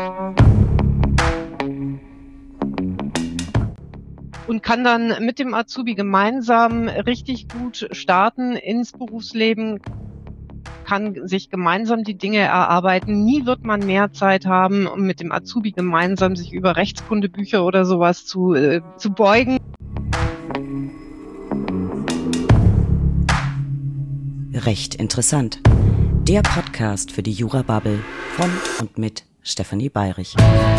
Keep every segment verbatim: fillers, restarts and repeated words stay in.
Und kann dann mit dem Azubi gemeinsam richtig gut starten ins Berufsleben, kann sich gemeinsam die Dinge erarbeiten. Nie wird man mehr Zeit haben, um mit dem Azubi gemeinsam sich über Rechtskundebücher oder sowas zu, äh, zu beugen. Recht interessant. Der Podcast für die Jura-Bubble von und mit Stefanie Bayrich.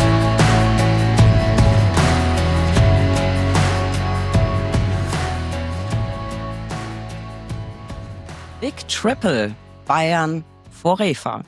Big Triple, Bayern vor Refa.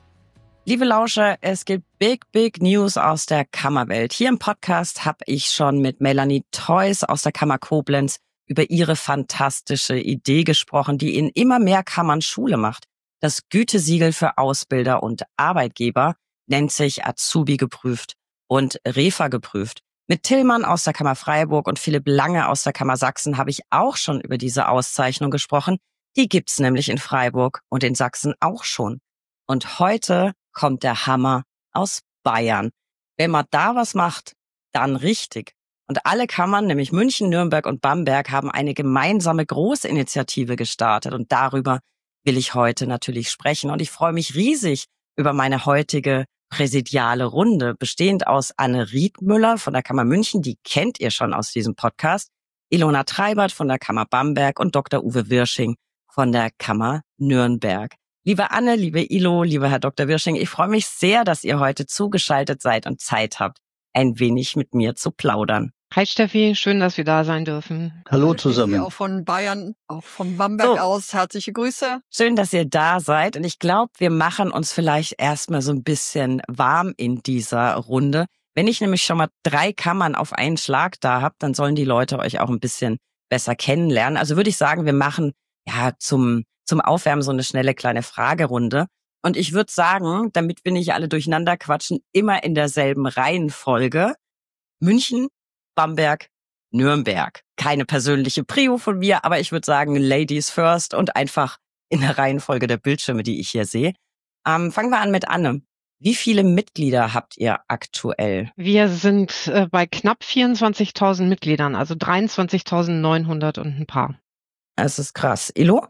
Liebe Lauscher, es gibt Big, Big News aus der Kammerwelt. Hier im Podcast habe ich schon mit Melanie Theus aus der Kammer Koblenz über ihre fantastische Idee gesprochen, die in immer mehr Kammern Schule macht. Das Gütesiegel für Ausbilder und Arbeitgeber nennt sich Azubi geprüft und Refa geprüft. Mit Tillmann aus der Kammer Freiburg und Philipp Lange aus der Kammer Sachsen habe ich auch schon über diese Auszeichnung gesprochen. Die gibt's nämlich in Freiburg und in Sachsen auch schon. Und heute kommt der Hammer aus Bayern. Wenn man da was macht, dann richtig. Und alle Kammern, nämlich München, Nürnberg und Bamberg, haben eine gemeinsame Großinitiative gestartet. Und darüber will ich heute natürlich sprechen. Und ich freue mich riesig über meine heutige präsidiale Runde, bestehend aus Anne Riedmüller von der Kammer München, die kennt ihr schon aus diesem Podcast, Ilona Treibert von der Kammer Bamberg und Doktor Uwe Wirsching von der Kammer Nürnberg. Liebe Anne, liebe Ilo, lieber Herr Doktor Wirsching, ich freue mich sehr, dass ihr heute zugeschaltet seid und Zeit habt, ein wenig mit mir zu plaudern. Hi Steffi, schön, dass wir da sein dürfen. Hallo zusammen. Auch von Bayern, auch von Bamberg so. aus, herzliche Grüße. Schön, dass ihr da seid und ich glaube, wir machen uns vielleicht erstmal so ein bisschen warm in dieser Runde. Wenn ich nämlich schon mal drei Kammern auf einen Schlag da habe, dann sollen die Leute euch auch ein bisschen besser kennenlernen. Also würde ich sagen, wir machen ja zum zum Aufwärmen so eine schnelle kleine Fragerunde. Und ich würde sagen, damit wir nicht alle durcheinander quatschen, immer in derselben Reihenfolge. München, Bamberg, Nürnberg. Keine persönliche Prio von mir, aber ich würde sagen Ladies first und einfach in der Reihenfolge der Bildschirme, die ich hier sehe. Ähm, fangen wir an mit Anne. Wie viele Mitglieder habt ihr aktuell? Wir sind äh, bei knapp vierundzwanzigtausend Mitgliedern, also dreiundzwanzigtausendneunhundert und ein paar. Das ist krass. Ilo?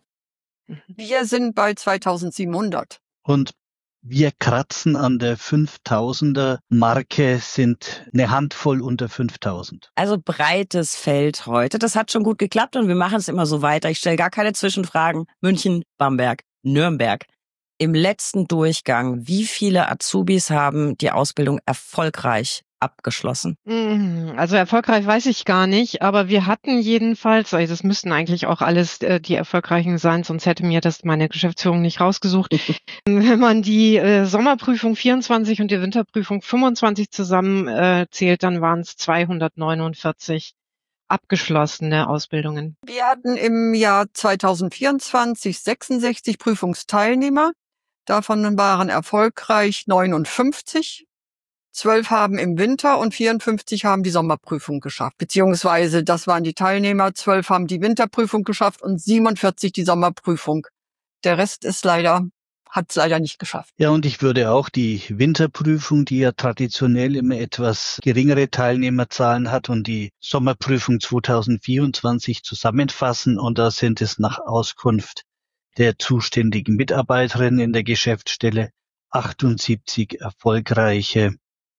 Wir sind bei zweitausendsiebenhundert. Und wir kratzen an der fünftausender Marke, sind eine Handvoll unter fünftausend. Also breites Feld heute. Das hat schon gut geklappt und wir machen es immer so weiter. Ich stelle gar keine Zwischenfragen. München, Bamberg, Nürnberg. Im letzten Durchgang, wie viele Azubis haben die Ausbildung erfolgreich abgeschlossen? Also erfolgreich weiß ich gar nicht, aber wir hatten jedenfalls, also das müssten eigentlich auch alles äh, die Erfolgreichen sein, sonst hätte mir das meine Geschäftsführung nicht rausgesucht. Wenn man die äh, Sommerprüfung vierundzwanzig und die Winterprüfung fünfundzwanzig zusammen äh, zählt, dann waren es zweihundertneunundvierzig abgeschlossene Ausbildungen. Wir hatten im Jahr zweitausendvierundzwanzig sechsundsechzig Prüfungsteilnehmer. Davon waren erfolgreich neunundfünfzig. Zwölf haben im Winter und vierundfünfzig haben die Sommerprüfung geschafft. Beziehungsweise, das waren die Teilnehmer, zwölf haben die Winterprüfung geschafft und siebenundvierzig die Sommerprüfung. Der Rest ist leider, hat es leider nicht geschafft. Ja, und ich würde auch die Winterprüfung, die ja traditionell immer etwas geringere Teilnehmerzahlen hat, und die Sommerprüfung zweitausendvierundzwanzig zusammenfassen. Und da sind es nach Auskunft der zuständigen Mitarbeiterin in der Geschäftsstelle achtundsiebzig erfolgreiche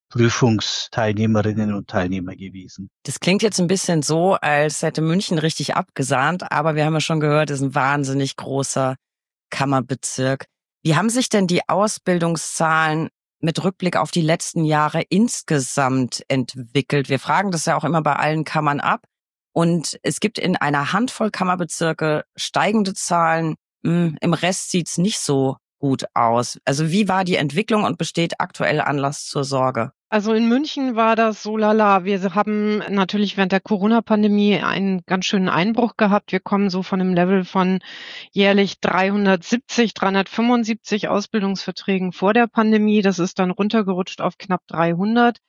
Prüfungsteilnehmerinnen und Teilnehmer gewesen. Das klingt jetzt ein bisschen so, als hätte München richtig abgesahnt, aber wir haben ja schon gehört, es ist ein wahnsinnig großer Kammerbezirk. Wie haben sich denn die Ausbildungszahlen mit Rückblick auf die letzten Jahre insgesamt entwickelt? Wir fragen das ja auch immer bei allen Kammern ab. Und es gibt in einer Handvoll Kammerbezirke steigende Zahlen. Im Rest sieht's nicht so gut aus. Also wie war die Entwicklung und besteht aktuell Anlass zur Sorge? Also in München war das so lala. Wir haben natürlich während der Corona-Pandemie einen ganz schönen Einbruch gehabt. Wir kommen so von einem Level von jährlich dreihundertsiebzig, dreihundertfünfundsiebzig Ausbildungsverträgen vor der Pandemie. Das ist dann runtergerutscht auf knapp dreihundert.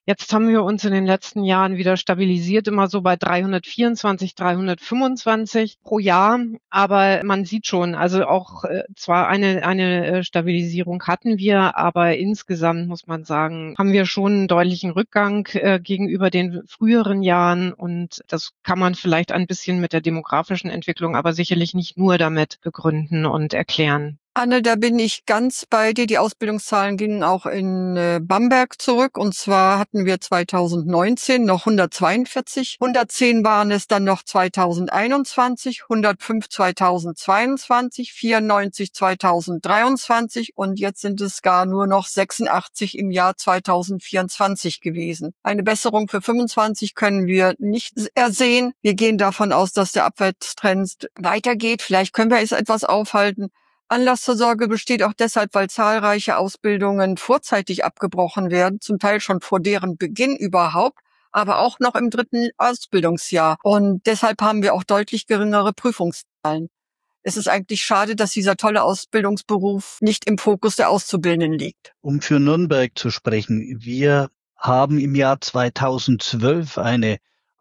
Jetzt haben wir uns in den letzten Jahren wieder stabilisiert, immer so bei dreihundertvierundzwanzig, dreihundertfünfundzwanzig pro Jahr. Aber man sieht schon, also auch äh, zwar eine eine äh, Stabilisierung hatten wir, aber insgesamt muss man sagen, haben wir schon einen deutlichen Rückgang äh, gegenüber den früheren Jahren. Und das kann man vielleicht ein bisschen mit der demografischen Entwicklung, aber sicherlich nicht nur damit begründen und erklären. Anne, da bin ich ganz bei dir. Die Ausbildungszahlen gingen auch in äh, Bamberg zurück. Und zwar hatten wir zweitausendneunzehn noch hundertzweiundvierzig. hundertzehn waren es dann noch zweitausendeinundzwanzig, hundertfünf zweitausendzweiundzwanzig, vierundneunzig zweitausenddreiundzwanzig und jetzt sind es gar nur noch sechsundachtzig im Jahr zweitausendvierundzwanzig gewesen. Eine Besserung für fünfundzwanzig können wir nicht ersehen. Wir gehen davon aus, dass der Abwärtstrend weitergeht. Vielleicht können wir es etwas aufhalten. Anlass zur Sorge besteht auch deshalb, weil zahlreiche Ausbildungen vorzeitig abgebrochen werden, zum Teil schon vor deren Beginn überhaupt, aber auch noch im dritten Ausbildungsjahr. Und deshalb haben wir auch deutlich geringere Prüfungszahlen. Es ist eigentlich schade, dass dieser tolle Ausbildungsberuf nicht im Fokus der Auszubildenden liegt. Um für Nürnberg zu sprechen, wir haben im Jahr zweitausendzwölf eine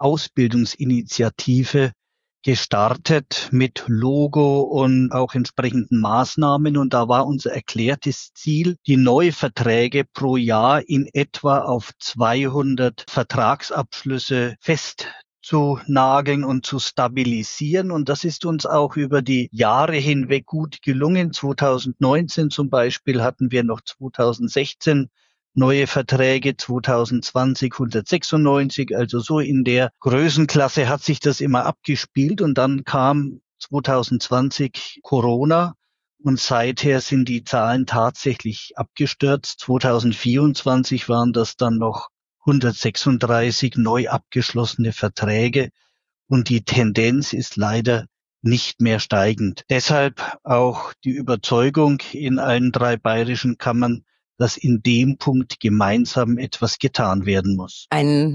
Ausbildungsinitiative gestartet mit Logo und auch entsprechenden Maßnahmen. Und da war unser erklärtes Ziel, die Neuverträge pro Jahr in etwa auf zweihundert Vertragsabschlüsse festzunageln und zu stabilisieren. Und das ist uns auch über die Jahre hinweg gut gelungen. zweitausendneunzehn zum Beispiel hatten wir noch zweitausendsechzehn neue Verträge, zweitausendzwanzig hundertsechsundneunzig, also so in der Größenklasse hat sich das immer abgespielt und dann kam zweitausendzwanzig Corona und seither sind die Zahlen tatsächlich abgestürzt. zweitausendvierundzwanzig waren das dann noch hundertsechsunddreißig neu abgeschlossene Verträge und die Tendenz ist leider nicht mehr steigend. Deshalb auch die Überzeugung in allen drei bayerischen Kammern, dass in dem Punkt gemeinsam etwas getan werden muss. Ein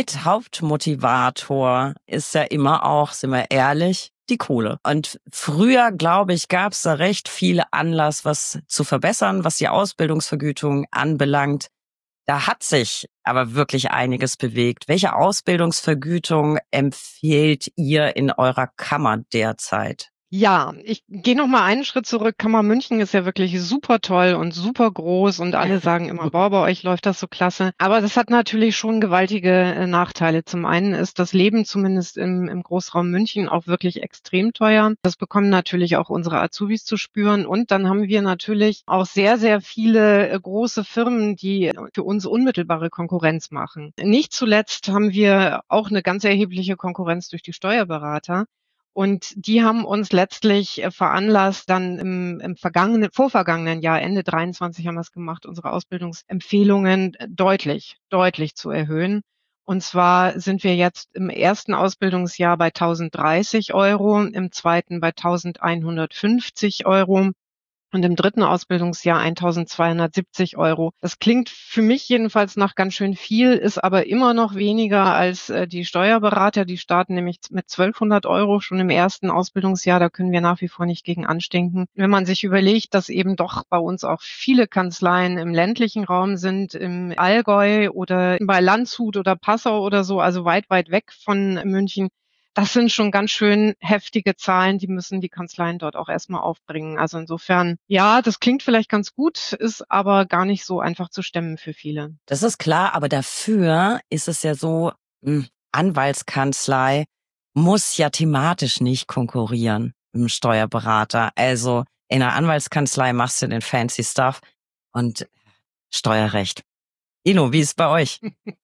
Mithauptmotivator ist ja immer auch, sind wir ehrlich, die Kohle. Und früher, glaube ich, gab es da recht viel Anlass, was zu verbessern, was die Ausbildungsvergütung anbelangt. Da hat sich aber wirklich einiges bewegt. Welche Ausbildungsvergütung empfehlt ihr in eurer Kammer derzeit? Ja, ich gehe noch mal einen Schritt zurück. Kammer München ist ja wirklich super toll und super groß und alle sagen immer, boah, bei euch läuft das so klasse. Aber das hat natürlich schon gewaltige äh, Nachteile. Zum einen ist das Leben zumindest im, im Großraum München auch wirklich extrem teuer. Das bekommen natürlich auch unsere Azubis zu spüren. Und dann haben wir natürlich auch sehr, sehr viele äh, große Firmen, die für uns unmittelbare Konkurrenz machen. Nicht zuletzt haben wir auch eine ganz erhebliche Konkurrenz durch die Steuerberater. Und die haben uns letztlich veranlasst, dann im, im vergangenen, vorvergangenen Jahr, Ende dreiundzwanzig haben wir es gemacht, unsere Ausbildungsempfehlungen deutlich, deutlich zu erhöhen. Und zwar sind wir jetzt im ersten Ausbildungsjahr bei tausenddreißig Euro, im zweiten bei eintausendeinhundertfünfzig Euro. Und im dritten Ausbildungsjahr eintausendzweihundertsiebzig Euro. Das klingt für mich jedenfalls nach ganz schön viel, ist aber immer noch weniger als äh, die Steuerberater. Die starten nämlich mit zwölfhundert Euro schon im ersten Ausbildungsjahr. Da können wir nach wie vor nicht gegen anstinken. Wenn man sich überlegt, dass eben doch bei uns auch viele Kanzleien im ländlichen Raum sind, im Allgäu oder bei Landshut oder Passau oder so, also weit, weit weg von München. Das sind schon ganz schön heftige Zahlen, die müssen die Kanzleien dort auch erstmal aufbringen. Also insofern, ja, das klingt vielleicht ganz gut, ist aber gar nicht so einfach zu stemmen für viele. Das ist klar, aber dafür ist es ja so, mh, Anwaltskanzlei muss ja thematisch nicht konkurrieren mit dem Steuerberater. Also in einer Anwaltskanzlei machst du den fancy Stuff und Steuerrecht. Ino, wie ist es bei euch?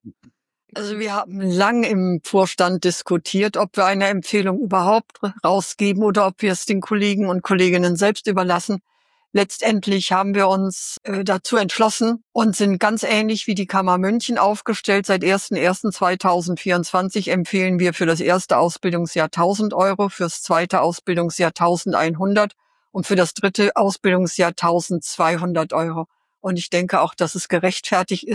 Also wir haben lang im Vorstand diskutiert, ob wir eine Empfehlung überhaupt rausgeben oder ob wir es den Kollegen und Kolleginnen selbst überlassen. Letztendlich haben wir uns äh, dazu entschlossen und sind ganz ähnlich wie die Kammer München aufgestellt. Seit erster erster zweitausendvierundzwanzig empfehlen wir für das erste Ausbildungsjahr tausend Euro, fürs zweite Ausbildungsjahr eintausendeinhundert und für das dritte Ausbildungsjahr eintausendzweihundert Euro. Und ich denke auch, dass es gerechtfertigt ist,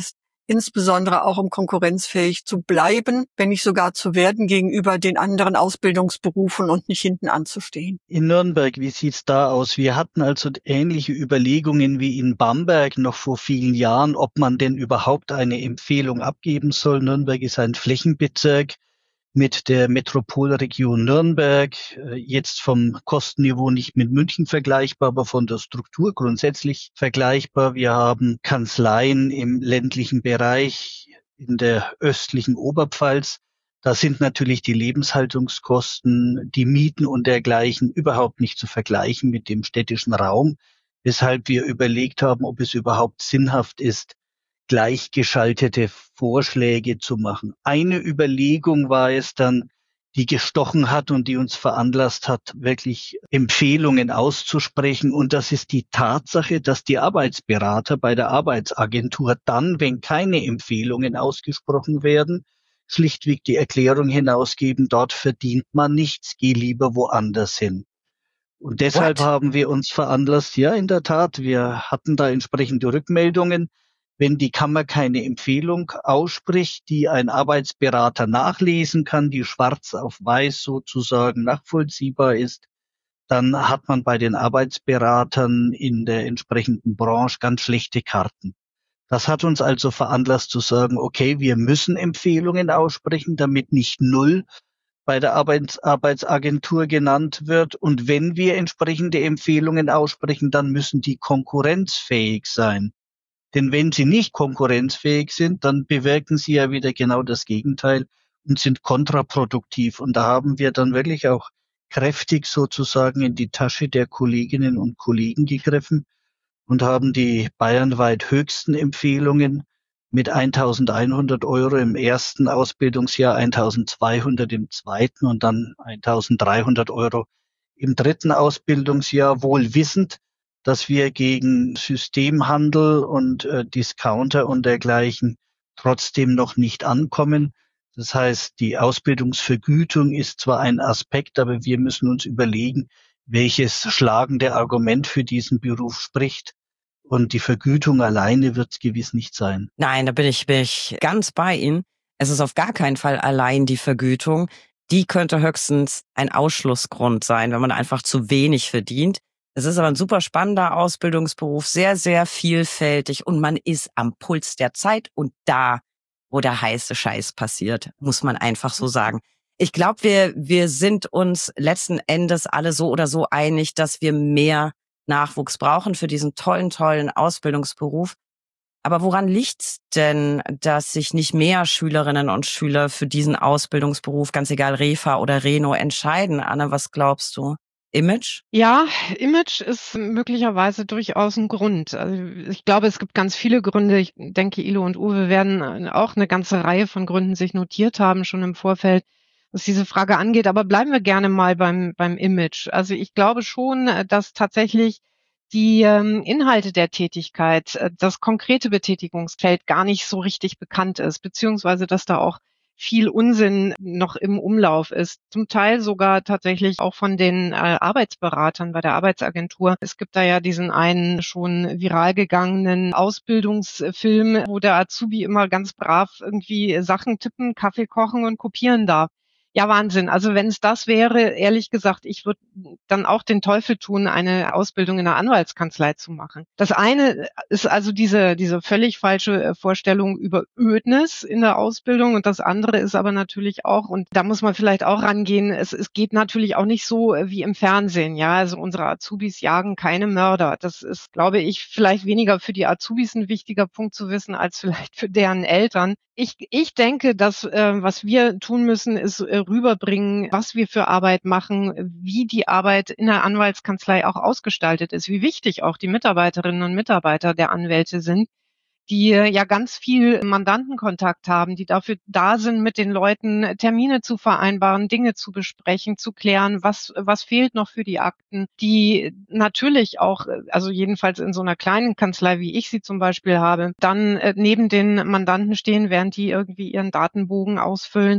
insbesondere auch um konkurrenzfähig zu bleiben, wenn nicht sogar zu werden gegenüber den anderen Ausbildungsberufen und nicht hinten anzustehen. In Nürnberg, wie sieht's da aus? Wir hatten also ähnliche Überlegungen wie in Bamberg noch vor vielen Jahren, ob man denn überhaupt eine Empfehlung abgeben soll. Nürnberg ist ein Flächenbezirk mit der Metropolregion Nürnberg, jetzt vom Kostenniveau nicht mit München vergleichbar, aber von der Struktur grundsätzlich vergleichbar. Wir haben Kanzleien im ländlichen Bereich, in der östlichen Oberpfalz. Da sind natürlich die Lebenshaltungskosten, die Mieten und dergleichen überhaupt nicht zu vergleichen mit dem städtischen Raum, weshalb wir überlegt haben, ob es überhaupt sinnhaft ist, gleichgeschaltete Vorschläge zu machen. Eine Überlegung war es dann, die gestochen hat und die uns veranlasst hat, wirklich Empfehlungen auszusprechen. Und das ist die Tatsache, dass die Arbeitsberater bei der Arbeitsagentur dann, wenn keine Empfehlungen ausgesprochen werden, schlichtweg die Erklärung hinausgeben, dort verdient man nichts, geh lieber woanders hin. Und deshalb What? haben wir uns veranlasst, ja, in der Tat, wir hatten da entsprechende Rückmeldungen. Wenn die Kammer keine Empfehlung ausspricht, die ein Arbeitsberater nachlesen kann, die schwarz auf weiß sozusagen nachvollziehbar ist, dann hat man bei den Arbeitsberatern in der entsprechenden Branche ganz schlechte Karten. Das hat uns also veranlasst zu sagen, okay, wir müssen Empfehlungen aussprechen, damit nicht null bei der Arbeits- Arbeitsagentur genannt wird. Und wenn wir entsprechende Empfehlungen aussprechen, dann müssen die konkurrenzfähig sein. Denn wenn sie nicht konkurrenzfähig sind, dann bewirken sie ja wieder genau das Gegenteil und sind kontraproduktiv. Und da haben wir dann wirklich auch kräftig sozusagen in die Tasche der Kolleginnen und Kollegen gegriffen und haben die bayernweit höchsten Empfehlungen mit eintausendeinhundert Euro im ersten Ausbildungsjahr, eintausendzweihundert im zweiten und dann eintausenddreihundert Euro im dritten Ausbildungsjahr, wohl wissend, dass wir gegen Systemhandel und äh, Discounter und dergleichen trotzdem noch nicht ankommen. Das heißt, die Ausbildungsvergütung ist zwar ein Aspekt, aber wir müssen uns überlegen, welches schlagende Argument für diesen Beruf spricht. Und die Vergütung alleine wird es gewiss nicht sein. Nein, da bin ich, bin ich ganz bei Ihnen. Es ist auf gar keinen Fall allein die Vergütung. Die könnte höchstens ein Ausschlussgrund sein, wenn man einfach zu wenig verdient. Es ist aber ein super spannender Ausbildungsberuf, sehr, sehr vielfältig und man ist am Puls der Zeit und da, wo der heiße Scheiß passiert, muss man einfach so sagen. Ich glaube, wir, wir sind uns letzten Endes alle so oder so einig, dass wir mehr Nachwuchs brauchen für diesen tollen, tollen Ausbildungsberuf. Aber woran liegt's denn, dass sich nicht mehr Schülerinnen und Schüler für diesen Ausbildungsberuf, ganz egal Refa oder Reno, entscheiden? Anne, was glaubst du? Image? Ja, Image ist möglicherweise durchaus ein Grund. Also ich glaube, es gibt ganz viele Gründe. Ich denke, Ilo und Uwe werden auch eine ganze Reihe von Gründen sich notiert haben, schon im Vorfeld, was diese Frage angeht. Aber bleiben wir gerne mal beim, beim Image. Also ich glaube schon, dass tatsächlich die ähm, Inhalte der Tätigkeit, äh, das konkrete Betätigungsfeld gar nicht so richtig bekannt ist, beziehungsweise dass da auch viel Unsinn noch im Umlauf ist. Zum Teil sogar tatsächlich auch von den äh, Arbeitsberatern bei der Arbeitsagentur. Es gibt da ja diesen einen schon viral gegangenen Ausbildungsfilm, wo der Azubi immer ganz brav irgendwie Sachen tippen, Kaffee kochen und kopieren darf. Ja, Wahnsinn. Also wenn es das wäre, ehrlich gesagt, ich würde dann auch den Teufel tun, eine Ausbildung in einer Anwaltskanzlei zu machen. Das eine ist also diese diese völlig falsche Vorstellung über Ödnis in der Ausbildung und das andere ist aber natürlich auch, und da muss man vielleicht auch rangehen, es, es geht natürlich auch nicht so wie im Fernsehen. Ja, also unsere Azubis jagen keine Mörder. Das ist, glaube ich, vielleicht weniger für die Azubis ein wichtiger Punkt zu wissen, als vielleicht für deren Eltern. Ich, ich denke, dass äh, was wir tun müssen, ist äh, rüberbringen, was wir für Arbeit machen, wie die Arbeit in der Anwaltskanzlei auch ausgestaltet ist, wie wichtig auch die Mitarbeiterinnen und Mitarbeiter der Anwälte sind, die äh, ja ganz viel Mandantenkontakt haben, die dafür da sind, mit den Leuten Termine zu vereinbaren, Dinge zu besprechen, zu klären, was was fehlt noch für die Akten, die natürlich auch, also jedenfalls in so einer kleinen Kanzlei, wie ich sie zum Beispiel habe, dann äh, neben den Mandanten stehen, während die irgendwie ihren Datenbogen ausfüllen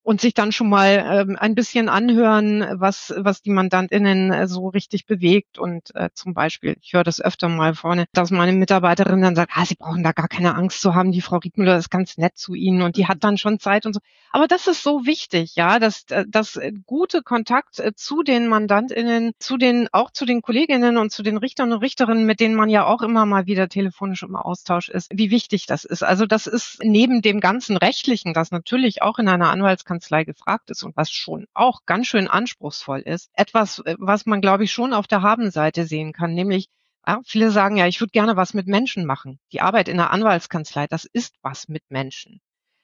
und sich dann schon mal ähm, ein bisschen anhören, was was die MandantInnen äh, so richtig bewegt. Und äh, zum Beispiel, ich höre das öfter mal vorne, dass meine Mitarbeiterin dann sagt, ah, sie brauchen da gar keine Angst zu haben, die Frau Riedmüller ist ganz nett zu Ihnen und die hat dann schon Zeit und so. Aber das ist so wichtig, ja, dass dass gute Kontakt äh, zu den MandantInnen, zu den auch zu den KollegInnen und zu den Richtern und Richterinnen, mit denen man ja auch immer mal wieder telefonisch im Austausch ist, wie wichtig das ist. Also das ist neben dem ganzen Rechtlichen, das natürlich auch in einer Anwaltskanzlei gefragt ist und was schon auch ganz schön anspruchsvoll ist, etwas, was man, glaube ich, schon auf der Habenseite sehen kann, nämlich ja, viele sagen ja, ich würde gerne was mit Menschen machen. Die Arbeit in der Anwaltskanzlei, das ist was mit Menschen.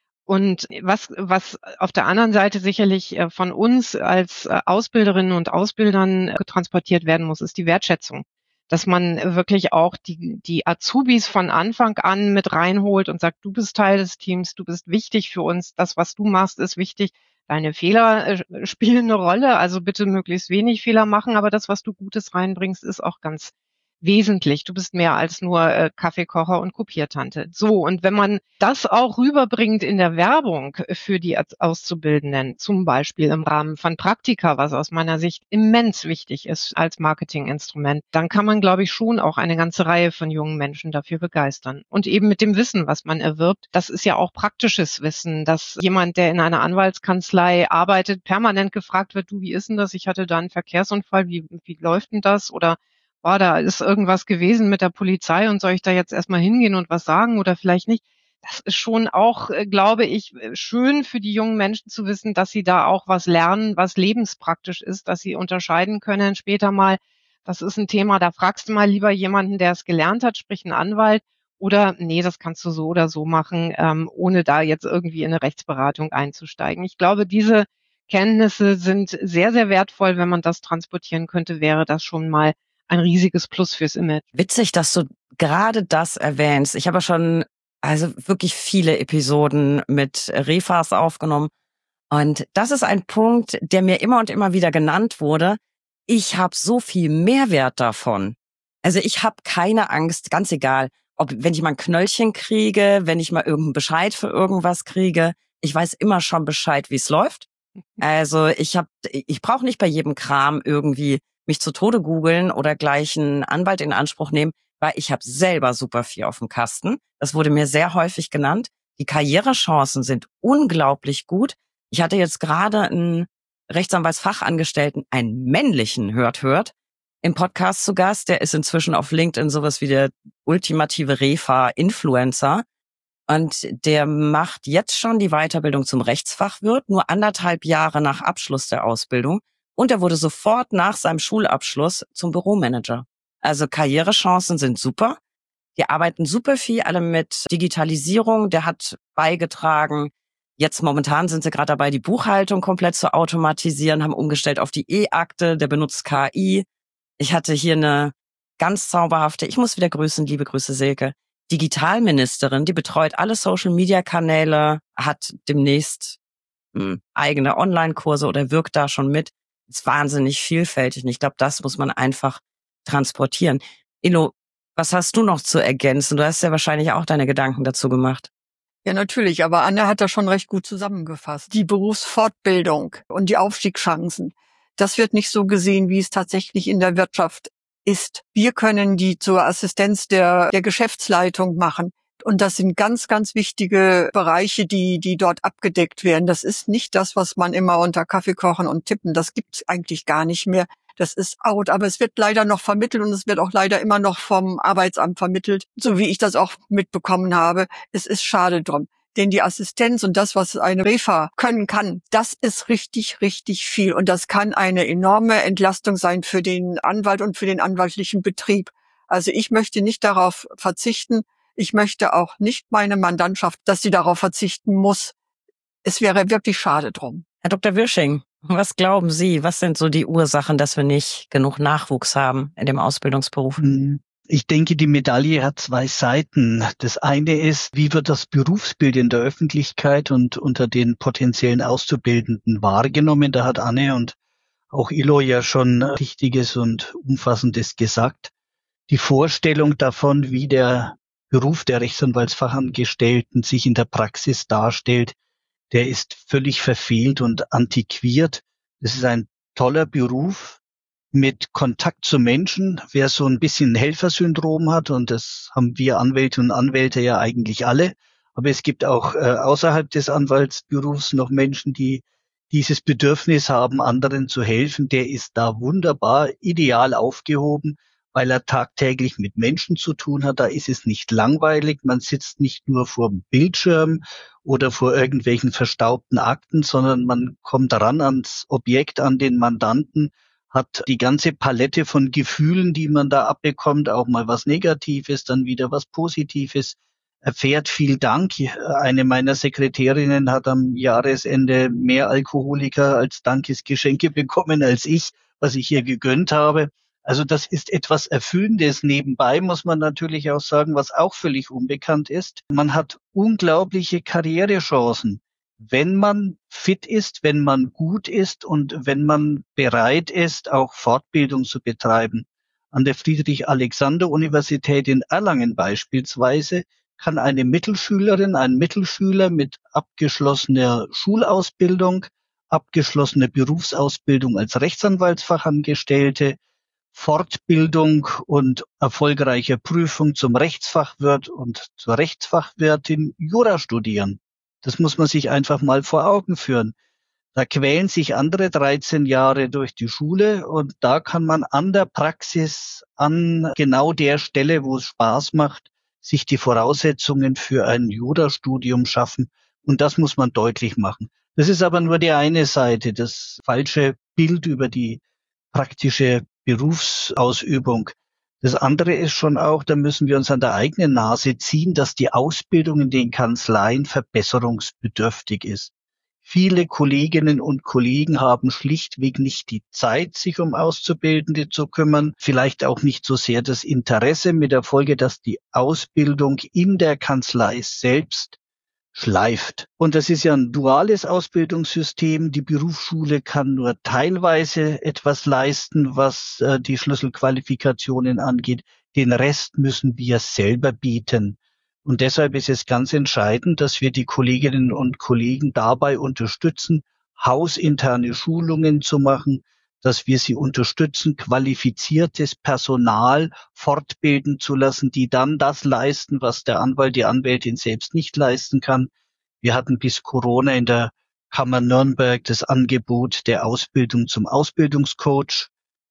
Und was, was auf der anderen Seite sicherlich von uns als Ausbilderinnen und Ausbildern transportiert werden muss, ist die Wertschätzung. Dass man wirklich auch die, die Azubis von Anfang an mit reinholt und sagt, du bist Teil des Teams, du bist wichtig für uns, das, was du machst, ist wichtig. Deine Fehler äh, spielen eine Rolle, also bitte möglichst wenig Fehler machen, aber das, was du Gutes reinbringst, ist auch ganz wesentlich. Du bist mehr als nur äh, Kaffeekocher und Kopiertante. So, und wenn man das auch rüberbringt in der Werbung für die Auszubildenden, zum Beispiel im Rahmen von Praktika, was aus meiner Sicht immens wichtig ist als Marketinginstrument, dann kann man, glaube ich, schon auch eine ganze Reihe von jungen Menschen dafür begeistern. Und eben mit dem Wissen, was man erwirbt, das ist ja auch praktisches Wissen, dass jemand, der in einer Anwaltskanzlei arbeitet, permanent gefragt wird, du, wie ist denn das? Ich hatte da einen Verkehrsunfall, wie, wie läuft denn das? Oder oh, da ist irgendwas gewesen mit der Polizei und soll ich da jetzt erstmal hingehen und was sagen oder vielleicht nicht? Das ist schon auch, glaube ich, schön für die jungen Menschen zu wissen, dass sie da auch was lernen, was lebenspraktisch ist, dass sie unterscheiden können später mal, das ist ein Thema, da fragst du mal lieber jemanden, der es gelernt hat, sprich einen Anwalt, oder nee, das kannst du so oder so machen, ähm, ohne da jetzt irgendwie in eine Rechtsberatung einzusteigen. Ich glaube, diese Kenntnisse sind sehr, sehr wertvoll. Wenn man das transportieren könnte, wäre das schon mal ein riesiges Plus fürs Image. Witzig, dass du gerade das erwähnst. Ich habe schon also wirklich viele Episoden mit Refas aufgenommen. Und das ist ein Punkt, der mir immer und immer wieder genannt wurde. Ich habe so viel Mehrwert davon. Also ich habe keine Angst, ganz egal, ob wenn ich mal ein Knöllchen kriege, wenn ich mal irgendeinen Bescheid für irgendwas kriege. Ich weiß immer schon Bescheid, wie es läuft. Also ich habe, ich brauche nicht bei jedem Kram irgendwie mich zu Tode googeln oder gleich einen Anwalt in Anspruch nehmen, weil ich habe selber super viel auf dem Kasten. Das wurde mir sehr häufig genannt. Die Karrierechancen sind unglaublich gut. Ich hatte jetzt gerade einen Rechtsanwaltsfachangestellten, einen männlichen Hört, Hört, im Podcast zu Gast. Der ist inzwischen auf LinkedIn sowas wie der ultimative Refa-Influencer. Und der macht jetzt schon die Weiterbildung zum Rechtsfachwirt, nur anderthalb Jahre nach Abschluss der Ausbildung. Und er wurde sofort nach seinem Schulabschluss zum Büromanager. Also Karrierechancen sind super. Die arbeiten super viel, alle mit Digitalisierung. Der hat beigetragen. Jetzt momentan sind sie gerade dabei, die Buchhaltung komplett zu automatisieren, haben umgestellt auf die E-Akte. Der benutzt K I. Ich hatte hier eine ganz zauberhafte, ich muss wieder grüßen, liebe Grüße Silke, Digitalministerin, die betreut alle Social-Media-Kanäle, hat demnächst hm, eigene Online-Kurse oder wirkt da schon mit. Ist wahnsinnig vielfältig und ich glaube, das muss man einfach transportieren. Ilo, was hast du noch zu ergänzen? Du hast ja wahrscheinlich auch deine Gedanken dazu gemacht. Ja, natürlich, aber Anne hat das schon recht gut zusammengefasst. Die Berufsfortbildung und die Aufstiegschancen, das wird nicht so gesehen, wie es tatsächlich in der Wirtschaft ist. Wir können die zur Assistenz der, der Geschäftsleitung machen. Und das sind ganz, ganz wichtige Bereiche, die, die dort abgedeckt werden. Das ist nicht das, was man immer unter Kaffee kochen und tippen. Das gibt's eigentlich gar nicht mehr. Das ist out. Aber es wird leider noch vermittelt und es wird auch leider immer noch vom Arbeitsamt vermittelt, so wie ich das auch mitbekommen habe. Es ist schade drum. Denn die Assistenz und das, was eine Refa können kann, das ist richtig, richtig viel. Und das kann eine enorme Entlastung sein für den Anwalt und für den anwaltlichen Betrieb. Also ich möchte nicht darauf verzichten. Ich möchte auch nicht meine Mandantschaft, dass sie darauf verzichten muss. Es wäre wirklich schade drum. Herr Doktor Wirsching, was glauben Sie, was sind so die Ursachen, dass wir nicht genug Nachwuchs haben in dem Ausbildungsberuf? Ich denke, die Medaille hat zwei Seiten. Das eine ist, wie wird das Berufsbild in der Öffentlichkeit und unter den potenziellen Auszubildenden wahrgenommen? Da hat Anne und auch Ilo ja schon Wichtiges und Umfassendes gesagt. Die Vorstellung davon, wie der Beruf der Rechtsanwaltsfachangestellten sich in der Praxis darstellt, der ist völlig verfehlt und antiquiert. Es ist ein toller Beruf mit Kontakt zu Menschen. Wer so ein bisschen ein Helfersyndrom hat, und das haben wir Anwälte und Anwälte ja eigentlich alle, aber es gibt auch äh, außerhalb des Anwaltsberufs noch Menschen, die dieses Bedürfnis haben, anderen zu helfen, der ist da wunderbar, ideal aufgehoben, weil er tagtäglich mit Menschen zu tun hat. Da ist es nicht langweilig. Man sitzt nicht nur vor dem Bildschirm oder vor irgendwelchen verstaubten Akten, sondern man kommt ran ans Objekt, an den Mandanten, hat die ganze Palette von Gefühlen, die man da abbekommt, auch mal was Negatives, dann wieder was Positives, erfährt viel Dank. Eine meiner Sekretärinnen hat am Jahresende mehr Alkoholiker als Dankesgeschenke bekommen als ich, was ich ihr gegönnt habe. Also das ist etwas Erfüllendes. Nebenbei muss man natürlich auch sagen, was auch völlig unbekannt ist. Man hat unglaubliche Karrierechancen, wenn man fit ist, wenn man gut ist und wenn man bereit ist, auch Fortbildung zu betreiben. An der Friedrich-Alexander-Universität in Erlangen beispielsweise kann eine Mittelschülerin, ein Mittelschüler mit abgeschlossener Schulausbildung, abgeschlossener Berufsausbildung als Rechtsanwaltsfachangestellte, Fortbildung und erfolgreicher Prüfung zum Rechtsfachwirt und zur Rechtsfachwirtin Jura studieren. Das muss man sich einfach mal vor Augen führen. Da quälen sich andere dreizehn Jahre durch die Schule und da kann man an der Praxis, an genau der Stelle, wo es Spaß macht, sich die Voraussetzungen für ein Jurastudium schaffen. Und das muss man deutlich machen. Das ist aber nur die eine Seite, das falsche Bild über die praktische Berufsausübung. Das andere ist schon auch, da müssen wir uns an der eigenen Nase ziehen, dass die Ausbildung in den Kanzleien verbesserungsbedürftig ist. Viele Kolleginnen und Kollegen haben schlichtweg nicht die Zeit, sich um Auszubildende zu kümmern, vielleicht auch nicht so sehr das Interesse, mit der Folge, dass die Ausbildung in der Kanzlei selbst schleift. Und das ist ja ein duales Ausbildungssystem. Die Berufsschule kann nur teilweise etwas leisten, was äh, die Schlüsselqualifikationen angeht. Den Rest müssen wir selber bieten. Und deshalb ist es ganz entscheidend, dass wir die Kolleginnen und Kollegen dabei unterstützen, hausinterne Schulungen zu machen, dass wir sie unterstützen, qualifiziertes Personal fortbilden zu lassen, die dann das leisten, was der Anwalt, die Anwältin selbst nicht leisten kann. Wir hatten bis Corona in der Kammer Nürnberg das Angebot der Ausbildung zum Ausbildungscoach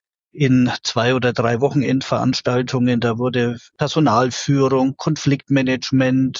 in zwei oder drei Wochenendveranstaltungen. Da wurde Personalführung, Konfliktmanagement,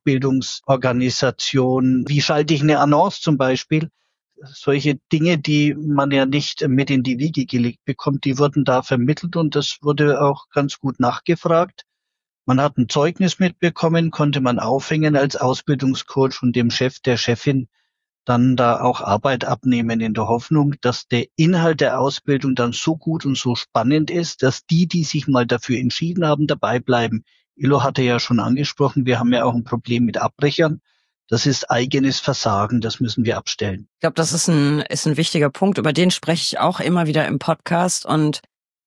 Fortbildungsorganisation, wie schalte ich eine Annonce zum Beispiel, solche Dinge, die man ja nicht mit in die Wiege gelegt bekommt, die wurden da vermittelt und das wurde auch ganz gut nachgefragt. Man hat ein Zeugnis mitbekommen, konnte man aufhängen als Ausbildungscoach und dem Chef, der Chefin dann da auch Arbeit abnehmen in der Hoffnung, dass der Inhalt der Ausbildung dann so gut und so spannend ist, dass die, die sich mal dafür entschieden haben, dabei bleiben. Illo hatte ja schon angesprochen, wir haben ja auch ein Problem mit Abbrechern. Das ist eigenes Versagen, das müssen wir abstellen. Ich glaube, das ist ein, ist ein wichtiger Punkt, über den spreche ich auch immer wieder im Podcast und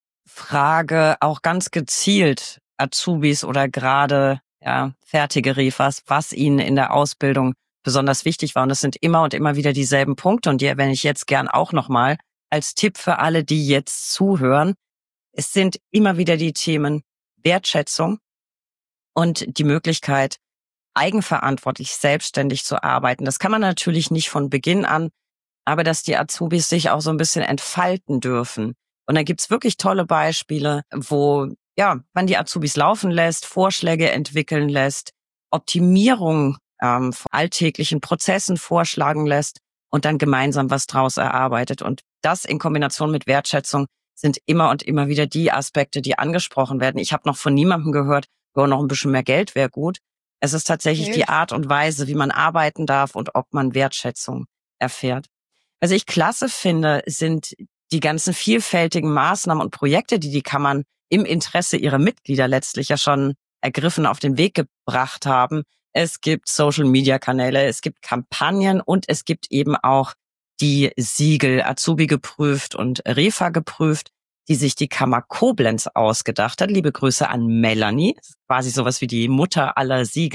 frage auch ganz gezielt Azubis oder gerade ja, fertige Refas, was ihnen in der Ausbildung besonders wichtig war. Und das sind immer und immer wieder dieselben Punkte. Und die erwähne ich jetzt gern auch nochmal als Tipp für alle, die jetzt zuhören. Es sind immer wieder die Themen Wertschätzung und die Möglichkeit, eigenverantwortlich, selbstständig zu arbeiten. Das kann man natürlich nicht von Beginn an, aber dass die Azubis sich auch so ein bisschen entfalten dürfen. Und da gibt's wirklich tolle Beispiele, wo ja man die Azubis laufen lässt, Vorschläge entwickeln lässt, Optimierung ähm, von alltäglichen Prozessen vorschlagen lässt und dann gemeinsam was draus erarbeitet. Und das in Kombination mit Wertschätzung sind immer und immer wieder die Aspekte, die angesprochen werden. Ich habe noch von niemandem gehört, oh, noch ein bisschen mehr Geld wäre gut. Es ist tatsächlich okay. Die Art und Weise, wie man arbeiten darf und ob man Wertschätzung erfährt. Was ich klasse finde, sind die ganzen vielfältigen Maßnahmen und Projekte, die die Kammern im Interesse ihrer Mitglieder letztlich ja schon ergriffen auf den Weg gebracht haben. Es gibt Social-Media-Kanäle, es gibt Kampagnen und es gibt eben auch die Siegel Azubi geprüft und Refa geprüft, die sich die Kammer Koblenz ausgedacht hat. Liebe Grüße an Melanie, quasi sowas wie die Mutter aller Siegel.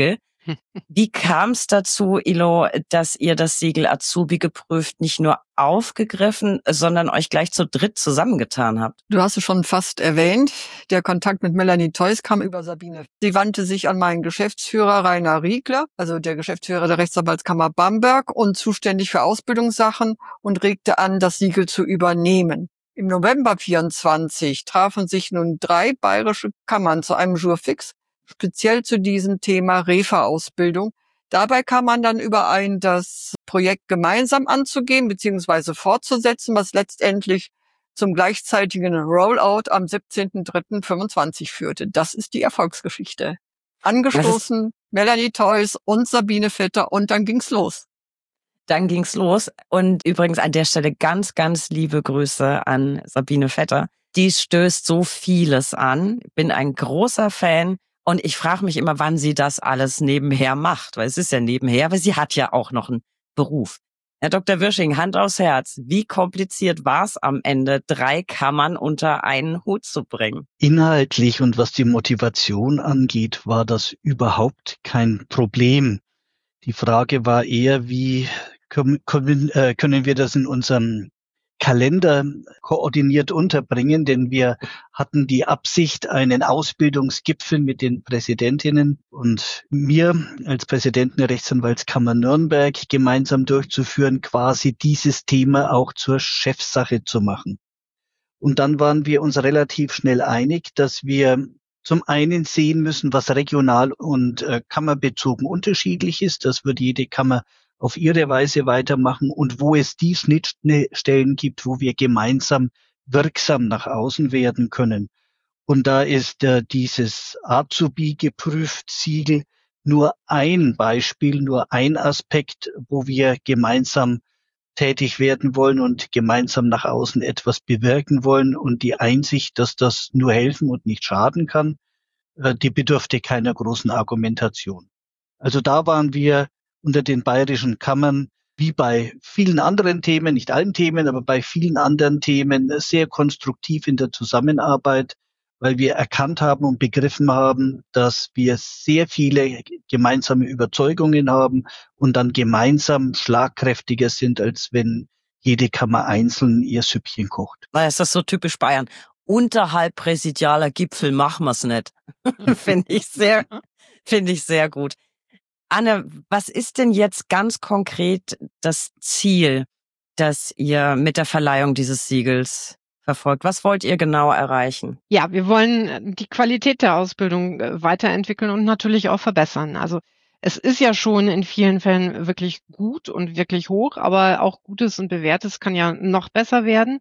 Wie kam es dazu, Ilo, dass ihr das Siegel Azubi geprüft nicht nur aufgegriffen, sondern euch gleich zu dritt zusammengetan habt? Du hast es schon fast erwähnt. Der Kontakt mit Melanie Theus kam über Sabine. Sie wandte sich an meinen Geschäftsführer Rainer Riegler, also der Geschäftsführer der Rechtsanwaltskammer Bamberg und zuständig für Ausbildungssachen, und regte an, das Siegel zu übernehmen. Im November vierundzwanzig trafen sich nun drei bayerische Kammern zu einem Jour fix, speziell zu diesem Thema Refa-Ausbildung. Dabei kam man dann überein, das Projekt gemeinsam anzugehen bzw. fortzusetzen, was letztendlich zum gleichzeitigen Rollout am siebzehnten dritten fünfundzwanzig führte. Das ist die Erfolgsgeschichte. Angestoßen Melanie Theus und Sabine Vetter, und dann ging's los. Dann ging's los. Und übrigens an der Stelle ganz, ganz liebe Grüße an Sabine Vetter. Die stößt so vieles an. Bin ein großer Fan. Und ich frage mich immer, wann sie das alles nebenher macht. Weil es ist ja nebenher, aber sie hat ja auch noch einen Beruf. Herr Doktor Wirsching, Hand aufs Herz. Wie kompliziert war es am Ende, drei Kammern unter einen Hut zu bringen? Inhaltlich und was die Motivation angeht, war das überhaupt kein Problem. Die Frage war eher, wie können, können wir das in unserem Kalender koordiniert unterbringen, denn wir hatten die Absicht, einen Ausbildungsgipfel mit den Präsidentinnen und mir als Präsidenten der Rechtsanwaltskammer Nürnberg gemeinsam durchzuführen, quasi dieses Thema auch zur Chefsache zu machen. Und dann waren wir uns relativ schnell einig, dass wir zum einen sehen müssen, was regional und äh, kammerbezogen unterschiedlich ist. Das wird jede Kammer auf ihre Weise weitermachen, und wo es die Schnittstellen gibt, wo wir gemeinsam wirksam nach außen werden können. Und da ist äh, dieses Azubi geprüft Siegel nur ein Beispiel, nur ein Aspekt, wo wir gemeinsam tätig werden wollen und gemeinsam nach außen etwas bewirken wollen. Und die Einsicht, dass das nur helfen und nicht schaden kann, äh, die bedurfte keiner großen Argumentation. Also da waren wir unter den bayerischen Kammern, wie bei vielen anderen Themen, nicht allen Themen, aber bei vielen anderen Themen, sehr konstruktiv in der Zusammenarbeit, weil wir erkannt haben und begriffen haben, dass wir sehr viele gemeinsame Überzeugungen haben und dann gemeinsam schlagkräftiger sind, als wenn jede Kammer einzeln ihr Süppchen kocht. Na, ist das so typisch Bayern? Unterhalb präsidialer Gipfel machen wir's nicht. Finde ich sehr, finde ich sehr gut. Anne, was ist denn jetzt ganz konkret das Ziel, das ihr mit der Verleihung dieses Siegels verfolgt? Was wollt ihr genau erreichen? Ja, wir wollen die Qualität der Ausbildung weiterentwickeln und natürlich auch verbessern. Also es ist ja schon in vielen Fällen wirklich gut und wirklich hoch, aber auch Gutes und Bewährtes kann ja noch besser werden.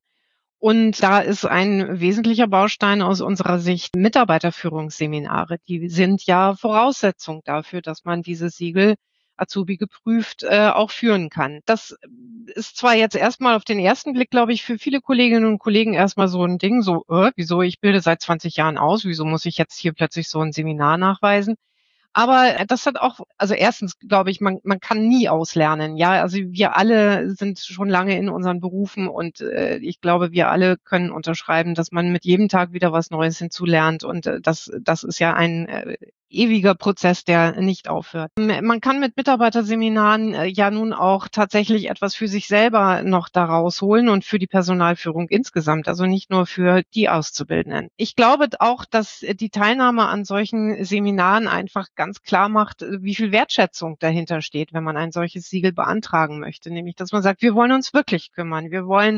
Und da ist ein wesentlicher Baustein aus unserer Sicht Mitarbeiterführungsseminare. Die sind ja Voraussetzung dafür, dass man dieses Siegel Azubi geprüft äh, auch führen kann. Das ist zwar jetzt erstmal auf den ersten Blick, glaube ich, für viele Kolleginnen und Kollegen erstmal so ein Ding, so, äh, wieso, ich bilde seit zwanzig Jahren aus, wieso muss ich jetzt hier plötzlich so ein Seminar nachweisen? Aber das hat auch, also erstens glaube ich, man, man kann nie auslernen. Ja, also wir alle sind schon lange in unseren Berufen und äh, ich glaube, wir alle können unterschreiben, dass man mit jedem Tag wieder was Neues hinzulernt, und äh, das, das ist ja ein äh, ewiger Prozess, der nicht aufhört. Man kann mit Mitarbeiterseminaren äh, ja nun auch tatsächlich etwas für sich selber noch daraus holen und für die Personalführung insgesamt, also nicht nur für die Auszubildenden. Ich glaube auch, dass die Teilnahme an solchen Seminaren einfach ganz klar macht, wie viel Wertschätzung dahinter steht, wenn man ein solches Siegel beantragen möchte. Nämlich, dass man sagt, wir wollen uns wirklich kümmern. Wir wollen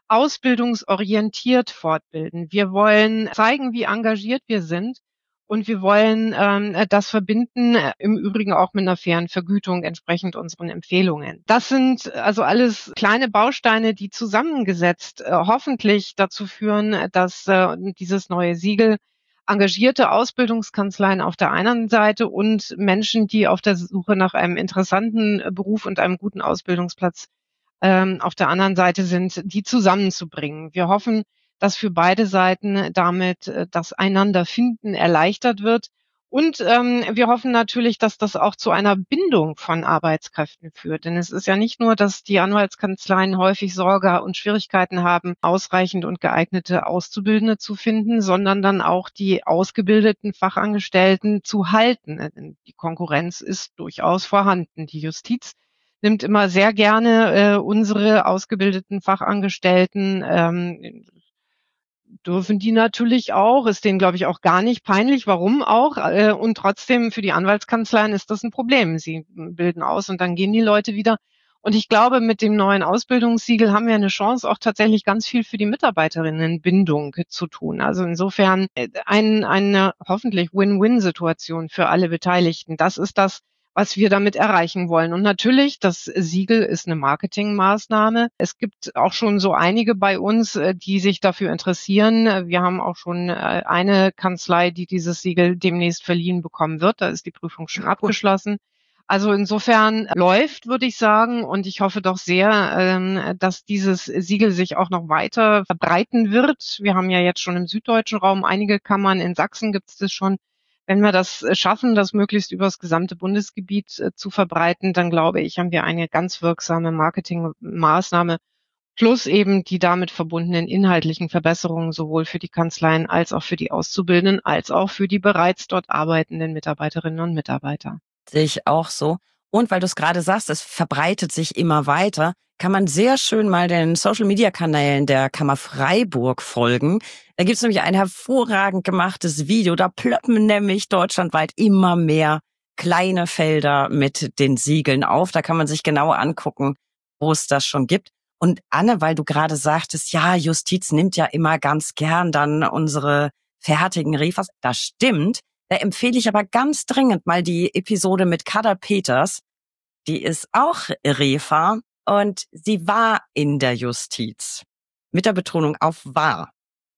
ausbildungsorientiert fortbilden. Wir wollen zeigen, wie engagiert wir sind. Und wir wollen ähm, das verbinden, äh, im Übrigen auch mit einer fairen Vergütung entsprechend unseren Empfehlungen. Das sind also alles kleine Bausteine, die zusammengesetzt äh, hoffentlich dazu führen, dass äh, dieses neue Siegel engagierte Ausbildungskanzleien auf der einen Seite und Menschen, die auf der Suche nach einem interessanten Beruf und einem guten Ausbildungsplatz ähm, auf der anderen Seite sind, die zusammenzubringen. Wir hoffen, dass für beide Seiten damit das Einanderfinden erleichtert wird Und ähm, wir hoffen natürlich, dass das auch zu einer Bindung von Arbeitskräften führt. Denn es ist ja nicht nur, dass die Anwaltskanzleien häufig Sorge und Schwierigkeiten haben, ausreichend und geeignete Auszubildende zu finden, sondern dann auch die ausgebildeten Fachangestellten zu halten. Denn die Konkurrenz ist durchaus vorhanden. Die Justiz nimmt immer sehr gerne äh, unsere ausgebildeten Fachangestellten, ähm, dürfen die natürlich auch, ist denen, glaube ich, auch gar nicht peinlich, warum auch. Äh, und trotzdem für die Anwaltskanzleien ist das ein Problem. Sie bilden aus und dann gehen die Leute wieder. Und ich glaube, mit dem neuen Ausbildungssiegel haben wir eine Chance, auch tatsächlich ganz viel für die Mitarbeiterinnenbindung zu tun. Also insofern äh, ein, eine hoffentlich Win-Win-Situation für alle Beteiligten. Das ist das, was wir damit erreichen wollen. Und natürlich, das Siegel ist eine Marketingmaßnahme. Es gibt auch schon so einige bei uns, die sich dafür interessieren. Wir haben auch schon eine Kanzlei, die dieses Siegel demnächst verliehen bekommen wird. Da ist die Prüfung schon abgeschlossen. Also insofern läuft, würde ich sagen, und ich hoffe doch sehr, dass dieses Siegel sich auch noch weiter verbreiten wird. Wir haben ja jetzt schon im süddeutschen Raum einige Kammern, in Sachsen gibt es das schon. Wenn wir das schaffen, das möglichst über das gesamte Bundesgebiet äh, zu verbreiten, dann glaube ich, haben wir eine ganz wirksame Marketingmaßnahme plus eben die damit verbundenen inhaltlichen Verbesserungen sowohl für die Kanzleien als auch für die Auszubildenden als auch für die bereits dort arbeitenden Mitarbeiterinnen und Mitarbeiter. Sehe ich auch so. Und weil du es gerade sagst, es verbreitet sich immer weiter, kann man sehr schön mal den Social-Media-Kanälen der Kammer Freiburg folgen. Da gibt es nämlich ein hervorragend gemachtes Video. Da plöppen nämlich deutschlandweit immer mehr kleine Felder mit den Siegeln auf. Da kann man sich genau angucken, wo es das schon gibt. Und Anne, weil du gerade sagtest, ja, Justiz nimmt ja immer ganz gern dann unsere fertigen Refas. Das stimmt. Da empfehle ich aber ganz dringend mal die Episode mit Kada Peters. Die ist auch Refa und sie war in der Justiz. Mit der Betonung auf war.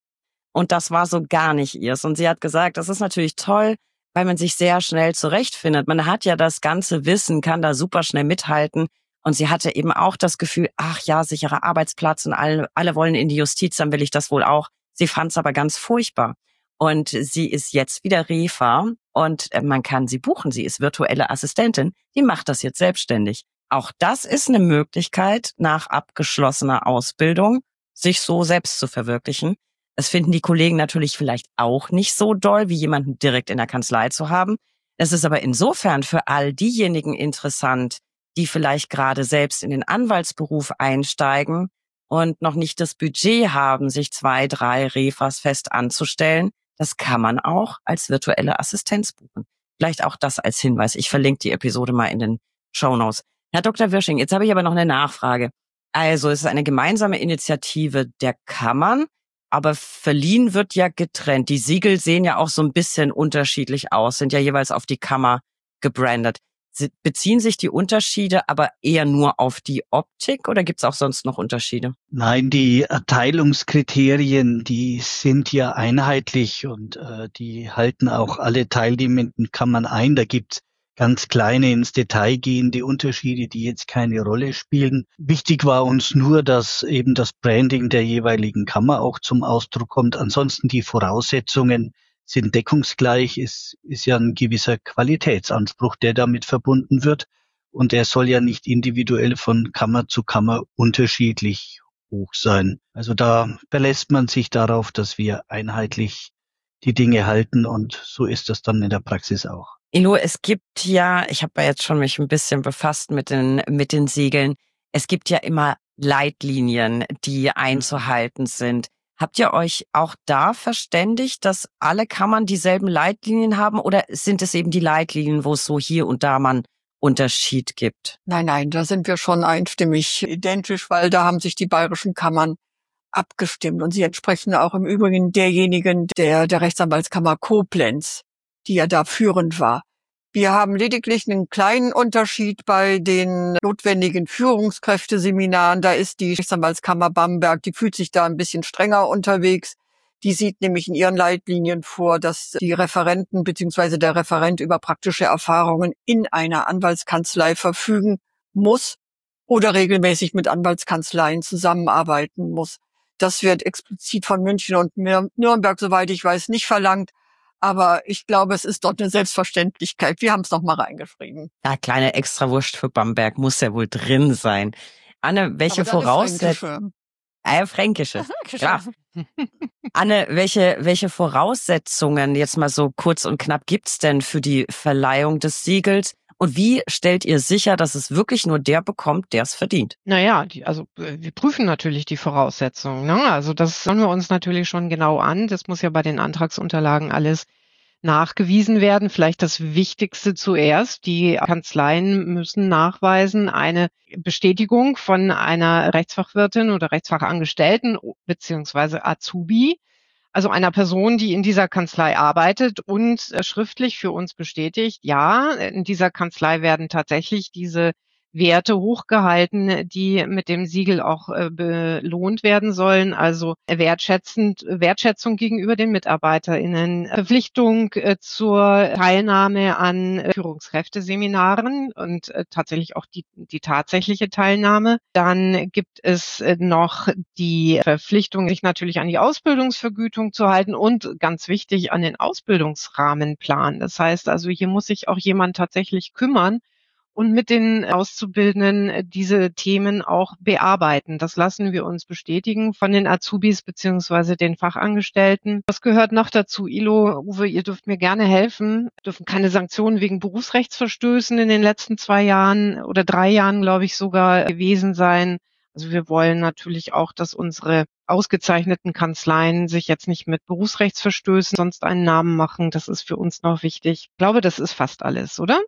Und das war so gar nicht ihrs. Und sie hat gesagt, das ist natürlich toll, weil man sich sehr schnell zurechtfindet. Man hat ja das ganze Wissen, kann da super schnell mithalten. Und sie hatte eben auch das Gefühl, ach ja, sicherer Arbeitsplatz und alle, alle wollen in die Justiz, dann will ich das wohl auch. Sie fand es aber ganz furchtbar. Und sie ist jetzt wieder Refa und man kann sie buchen. Sie ist virtuelle Assistentin. Die macht das jetzt selbstständig. Auch das ist eine Möglichkeit, nach abgeschlossener Ausbildung sich so selbst zu verwirklichen. Das finden die Kollegen natürlich vielleicht auch nicht so doll, wie jemanden direkt in der Kanzlei zu haben. Es ist aber insofern für all diejenigen interessant, die vielleicht gerade selbst in den Anwaltsberuf einsteigen und noch nicht das Budget haben, sich zwei, drei Refas fest anzustellen. Das kann man auch als virtuelle Assistenz buchen. Vielleicht auch das als Hinweis. Ich verlinke die Episode mal in den Shownotes. Herr Doktor Wirsching, jetzt habe ich aber noch eine Nachfrage. Also es ist eine gemeinsame Initiative der Kammern, aber verliehen wird ja getrennt. Die Siegel sehen ja auch so ein bisschen unterschiedlich aus, sind ja jeweils auf die Kammer gebrandet. Beziehen sich die Unterschiede aber eher nur auf die Optik oder gibt es auch sonst noch Unterschiede? Nein, die Erteilungskriterien, die sind ja einheitlich und äh, die halten auch alle teilnehmenden Kammern ein. Da gibt's ganz kleine, ins Detail gehende Unterschiede, die jetzt keine Rolle spielen. Wichtig war uns nur, dass eben das Branding der jeweiligen Kammer auch zum Ausdruck kommt. Ansonsten die Voraussetzungen sind deckungsgleich, ist, ist ja ein gewisser Qualitätsanspruch, der damit verbunden wird. Und er soll ja nicht individuell von Kammer zu Kammer unterschiedlich hoch sein. Also da verlässt man sich darauf, dass wir einheitlich die Dinge halten und so ist das dann in der Praxis auch. Ilo, es gibt ja, ich habe ja jetzt schon mich ein bisschen befasst mit den, mit den Siegeln, es gibt ja immer Leitlinien, die einzuhalten sind. Habt ihr euch auch da verständigt, dass alle Kammern dieselben Leitlinien haben oder sind es eben die Leitlinien, wo es so hier und da mal einen Unterschied gibt? Nein, nein, da sind wir schon einstimmig identisch, weil da haben sich die bayerischen Kammern abgestimmt und sie entsprechen auch im Übrigen derjenigen der, der Rechtsanwaltskammer Koblenz, die ja da führend war. Wir haben lediglich einen kleinen Unterschied bei den notwendigen Führungskräfteseminaren. Da ist die Rechtsanwaltskammer Bamberg, die fühlt sich da ein bisschen strenger unterwegs. Die sieht nämlich in ihren Leitlinien vor, dass die Referenten bzw. der Referent über praktische Erfahrungen in einer Anwaltskanzlei verfügen muss oder regelmäßig mit Anwaltskanzleien zusammenarbeiten muss. Das wird explizit von München und Nürnberg, soweit ich weiß, nicht verlangt. Aber ich glaube, es ist dort eine Selbstverständlichkeit. Wir haben es noch mal reingeschrieben. Ja, kleine Extrawurst für Bamberg muss ja wohl drin sein. Anne, welche Voraussetzungen? Äh, Fränkische, klar. Anne, welche, welche Voraussetzungen, jetzt mal so kurz und knapp, gibt's denn für die Verleihung des Siegels? Und wie stellt ihr sicher, dass es wirklich nur der bekommt, der es verdient? Naja, die, also wir prüfen natürlich die Voraussetzungen. Ne? Also das schauen wir uns natürlich schon genau an. Das muss ja bei den Antragsunterlagen alles nachgewiesen werden. Vielleicht das Wichtigste zuerst. Die Kanzleien müssen nachweisen eine Bestätigung von einer Rechtsfachwirtin oder Rechtsfachangestellten beziehungsweise Azubi, also einer Person, die in dieser Kanzlei arbeitet und schriftlich für uns bestätigt, ja, in dieser Kanzlei werden tatsächlich diese Werte hochgehalten, die mit dem Siegel auch äh, belohnt werden sollen, also wertschätzend, Wertschätzung gegenüber den MitarbeiterInnen, Verpflichtung äh, zur Teilnahme an äh, Führungskräfteseminaren und äh, tatsächlich auch die, die tatsächliche Teilnahme. Dann gibt es äh, noch die Verpflichtung, sich natürlich an die Ausbildungsvergütung zu halten und ganz wichtig an den Ausbildungsrahmenplan. Das heißt also, hier muss sich auch jemand tatsächlich kümmern und mit den Auszubildenden diese Themen auch bearbeiten. Das lassen wir uns bestätigen von den Azubis beziehungsweise den Fachangestellten. Was gehört noch dazu? Ilo, Uwe, ihr dürft mir gerne helfen. Wir dürfen keine Sanktionen wegen Berufsrechtsverstößen in den letzten zwei Jahren oder drei Jahren, glaube ich, sogar gewesen sein. Also wir wollen natürlich auch, dass unsere ausgezeichneten Kanzleien sich jetzt nicht mit Berufsrechtsverstößen sonst einen Namen machen. Das ist für uns noch wichtig. Ich glaube, das ist fast alles, oder?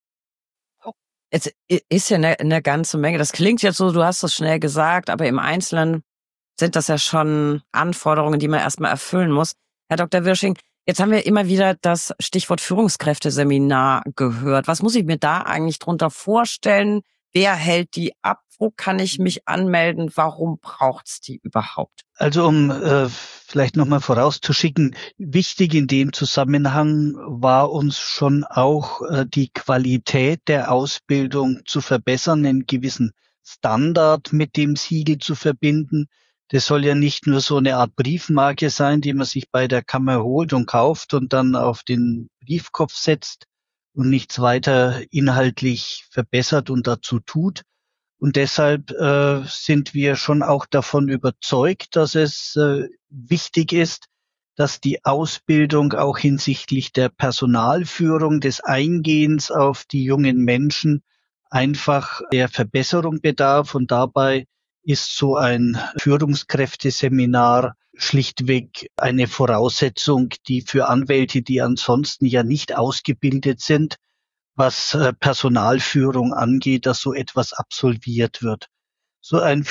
Es ist ja eine, eine ganze Menge. Das klingt jetzt so, du hast es schnell gesagt, aber im Einzelnen sind das ja schon Anforderungen, die man erstmal erfüllen muss. Herr Doktor Wirsching, jetzt haben wir immer wieder das Stichwort Führungskräfteseminar gehört. Was muss ich mir da eigentlich drunter vorstellen? Wer hält die ab? Wo kann ich mich anmelden? Warum braucht's die überhaupt? Also um äh, vielleicht nochmal vorauszuschicken, wichtig in dem Zusammenhang war uns schon auch äh, die Qualität der Ausbildung zu verbessern, einen gewissen Standard mit dem Siegel zu verbinden. Das soll ja nicht nur so eine Art Briefmarke sein, die man sich bei der Kammer holt und kauft und dann auf den Briefkopf setzt und nichts weiter inhaltlich verbessert und dazu tut. Und deshalb äh, sind wir schon auch davon überzeugt, dass es äh, wichtig ist, dass die Ausbildung auch hinsichtlich der Personalführung, des Eingehens auf die jungen Menschen einfach der Verbesserung bedarf. Und dabei ist so ein Führungskräfteseminar schlichtweg eine Voraussetzung, die für Anwälte, die ansonsten ja nicht ausgebildet sind, was Personalführung angeht, dass so etwas absolviert wird. So ein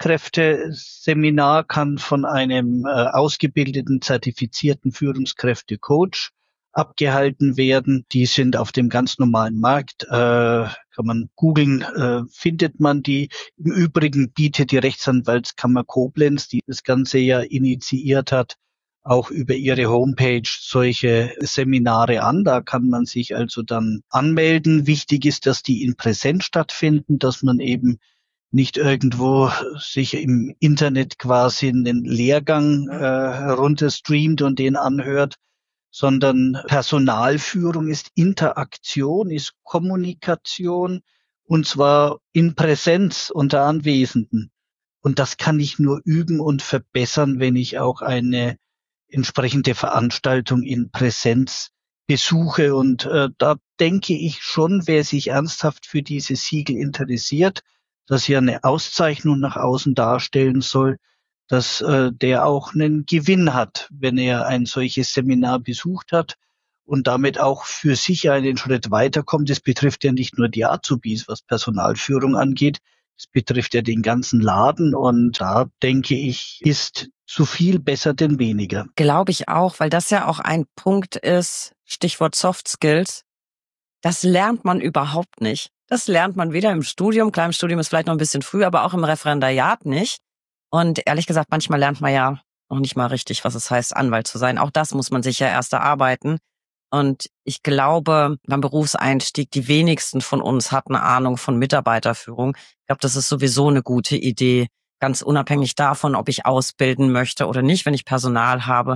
Führungskräfteseminar kann von einem äh, ausgebildeten, zertifizierten Führungskräftecoach abgehalten werden. Die sind auf dem ganz normalen Markt, äh, kann man googeln, äh, findet man die. Im Übrigen bietet die Rechtsanwaltskammer Koblenz, die das Ganze ja initiiert hat, auch über ihre Homepage solche Seminare an. Da kann man sich also dann anmelden. Wichtig ist, dass die in Präsenz stattfinden, dass man eben nicht irgendwo sich im Internet quasi einen Lehrgang äh, herunterstreamt und den anhört, sondern Personalführung ist Interaktion, ist Kommunikation und zwar in Präsenz unter Anwesenden. Und das kann ich nur üben und verbessern, wenn ich auch eine entsprechende Veranstaltung in Präsenz besuche. Und äh, da denke ich schon, wer sich ernsthaft für dieses Siegel interessiert, das ja eine Auszeichnung nach außen darstellen soll, dass äh, der auch einen Gewinn hat, wenn er ein solches Seminar besucht hat und damit auch für sich einen Schritt weiterkommt. Das betrifft ja nicht nur die Azubis, was Personalführung angeht. Es betrifft ja den ganzen Laden und da denke ich, ist zu viel besser denn weniger. Glaube ich auch, weil das ja auch ein Punkt ist, Stichwort Soft Skills. Das lernt man überhaupt nicht. Das lernt man weder im Studium, klar im Studium ist vielleicht noch ein bisschen früh, aber auch im Referendariat nicht. Und ehrlich gesagt, manchmal lernt man ja noch nicht mal richtig, was es heißt, Anwalt zu sein. Auch das muss man sich ja erst erarbeiten. Und ich glaube, beim Berufseinstieg, die wenigsten von uns hatten eine Ahnung von Mitarbeiterführung. Ich glaube, das ist sowieso eine gute Idee, ganz unabhängig davon, ob ich ausbilden möchte oder nicht, wenn ich Personal habe,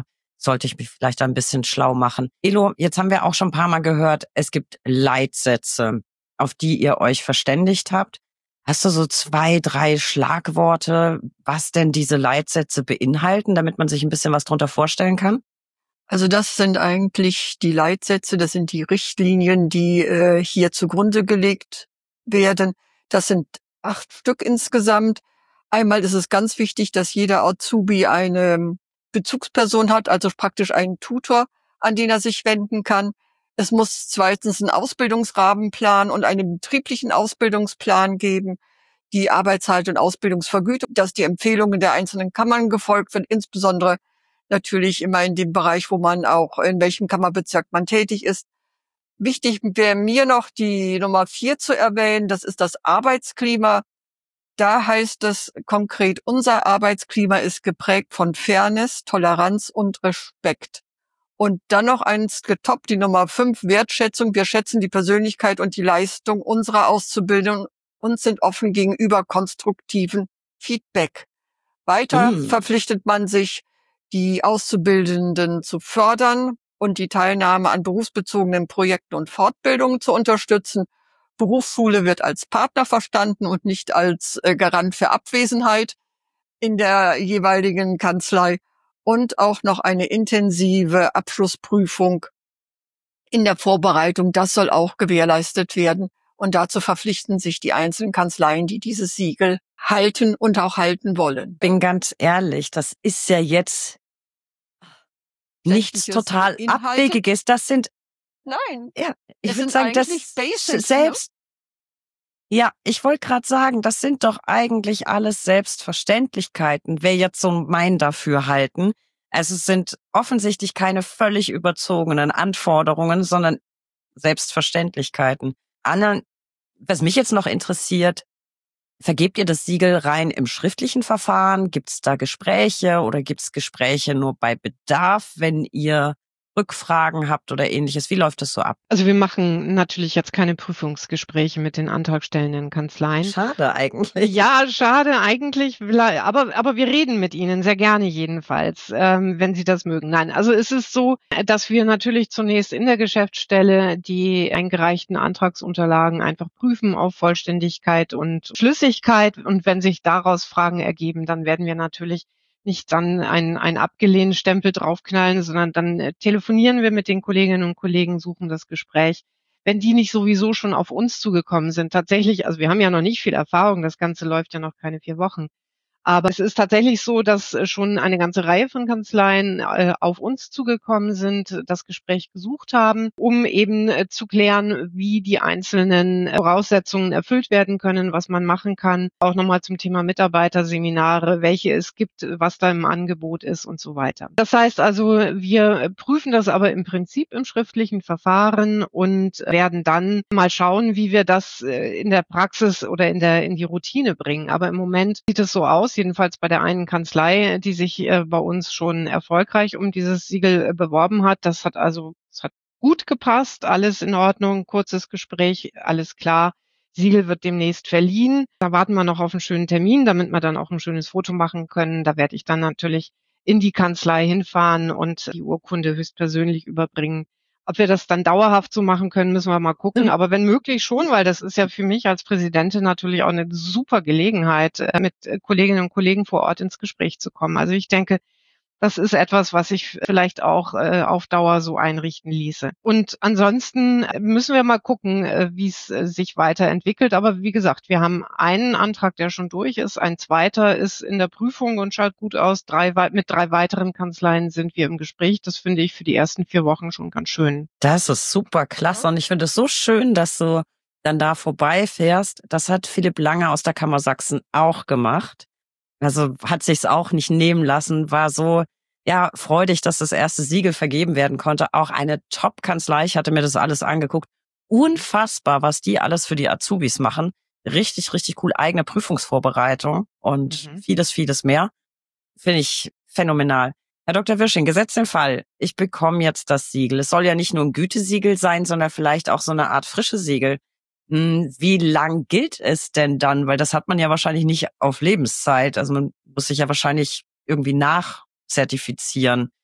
sollte ich mich vielleicht ein bisschen schlau machen. Elo, jetzt haben wir auch schon ein paar Mal gehört, es gibt Leitsätze, auf die ihr euch verständigt habt. Hast du so zwei, drei Schlagworte, was denn diese Leitsätze beinhalten, damit man sich ein bisschen was drunter vorstellen kann? Also das sind eigentlich die Leitsätze, das sind die Richtlinien, die äh, hier zugrunde gelegt werden. Das sind acht Stück insgesamt. Einmal ist es ganz wichtig, dass jeder Azubi eine Bezugsperson hat, also praktisch einen Tutor, an den er sich wenden kann. Es muss zweitens einen Ausbildungsrahmenplan und einen betrieblichen Ausbildungsplan geben, die Arbeitszeit- und Ausbildungsvergütung, dass die Empfehlungen der einzelnen Kammern gefolgt wird, insbesondere natürlich immer in dem Bereich, wo man auch, in welchem Kammerbezirk man tätig ist. Wichtig wäre mir noch die Nummer vier zu erwähnen, das ist das Arbeitsklima. Da heißt es konkret, unser Arbeitsklima ist geprägt von Fairness, Toleranz und Respekt. Und dann noch eins getoppt, die Nummer fünf, Wertschätzung. Wir schätzen die Persönlichkeit und die Leistung unserer Auszubildenden und sind offen gegenüber konstruktiven Feedback. Weiter mm. verpflichtet man sich, die Auszubildenden zu fördern und die Teilnahme an berufsbezogenen Projekten und Fortbildungen zu unterstützen. Berufsschule wird als Partner verstanden und nicht als äh, Garant für Abwesenheit in der jeweiligen Kanzlei. Und auch noch eine intensive Abschlussprüfung in der Vorbereitung. Das soll auch gewährleistet werden. Und dazu verpflichten sich die einzelnen Kanzleien, die dieses Siegel halten und auch halten wollen. Bin ganz ehrlich, das ist ja jetzt nichts total Inhalte? Abwegiges. Das sind, Nein, ja, ich das würde sind sagen, das eigentlich Basics, selbst, ja, ich wollte gerade sagen, das sind doch eigentlich alles Selbstverständlichkeiten, wer jetzt so mein Dafürhalten. Also es sind offensichtlich keine völlig überzogenen Anforderungen, sondern Selbstverständlichkeiten. Anna, was mich jetzt noch interessiert, vergebt ihr das Siegel rein im schriftlichen Verfahren? Gibt es da Gespräche oder gibt es Gespräche nur bei Bedarf, wenn ihr Rückfragen habt oder ähnliches? Wie läuft das so ab? Also wir machen natürlich jetzt keine Prüfungsgespräche mit den antragstellenden Kanzleien. Schade eigentlich. Ja, schade eigentlich, aber aber wir reden mit ihnen sehr gerne jedenfalls, ähm, wenn sie das mögen. Nein, also es ist so, dass wir natürlich zunächst in der Geschäftsstelle die eingereichten Antragsunterlagen einfach prüfen auf Vollständigkeit und Schlüssigkeit, und wenn sich daraus Fragen ergeben, dann werden wir natürlich nicht dann ein, ein abgelehnten Stempel draufknallen, sondern dann äh, telefonieren wir mit den Kolleginnen und Kollegen, suchen das Gespräch. Wenn die nicht sowieso schon auf uns zugekommen sind, tatsächlich, also wir haben ja noch nicht viel Erfahrung, das Ganze läuft ja noch keine vier Wochen. Aber es ist tatsächlich so, dass schon eine ganze Reihe von Kanzleien äh, auf uns zugekommen sind, das Gespräch gesucht haben, um eben äh, zu klären, wie die einzelnen Voraussetzungen erfüllt werden können, was man machen kann. Auch nochmal zum Thema Mitarbeiterseminare, welche es gibt, was da im Angebot ist und so weiter. Das heißt also, wir prüfen das aber im Prinzip im schriftlichen Verfahren und werden dann mal schauen, wie wir das äh, in der Praxis oder in der in die Routine bringen. Aber im Moment sieht es so aus, jedenfalls bei der einen Kanzlei, die sich äh, bei uns schon erfolgreich um dieses Siegel äh, beworben hat. Das hat also, es hat gut gepasst, alles in Ordnung, kurzes Gespräch, alles klar. Siegel wird demnächst verliehen. Da warten wir noch auf einen schönen Termin, damit wir dann auch ein schönes Foto machen können. Da werde ich dann natürlich in die Kanzlei hinfahren und die Urkunde höchstpersönlich überbringen. Ob wir das dann dauerhaft so machen können, müssen wir mal gucken. Aber wenn möglich schon, weil das ist ja für mich als Präsidentin natürlich auch eine super Gelegenheit, mit Kolleginnen und Kollegen vor Ort ins Gespräch zu kommen. Also ich denke, das ist etwas, was sich vielleicht auch äh, auf Dauer so einrichten ließe. Und ansonsten müssen wir mal gucken, äh, wie es äh, sich weiterentwickelt. Aber wie gesagt, wir haben einen Antrag, der schon durch ist. Ein zweiter ist in der Prüfung und schaut gut aus. Drei, mit drei weiteren Kanzleien sind wir im Gespräch. Das finde ich für die ersten vier Wochen schon ganz schön. Das ist super klasse. Und ich finde es so schön, dass du dann da vorbeifährst. Das hat Philipp Lange aus der Kammer Sachsen auch gemacht. Also hat sich's auch nicht nehmen lassen, war so, ja, freudig, dass das erste Siegel vergeben werden konnte. Auch eine Top-Kanzlei, ich hatte mir das alles angeguckt. Unfassbar, was die alles für die Azubis machen. Richtig, richtig cool. Eigene Prüfungsvorbereitung und mhm. vieles, vieles mehr. Finde ich phänomenal. Herr Doktor Wirsching, gesetzt den Fall, ich bekomme jetzt das Siegel. Es soll ja nicht nur ein Gütesiegel sein, sondern vielleicht auch so eine Art frische Siegel. Wie lang gilt es denn dann? Weil das hat man ja wahrscheinlich nicht auf Lebenszeit. Also man muss sich ja wahrscheinlich irgendwie nachzertifizieren.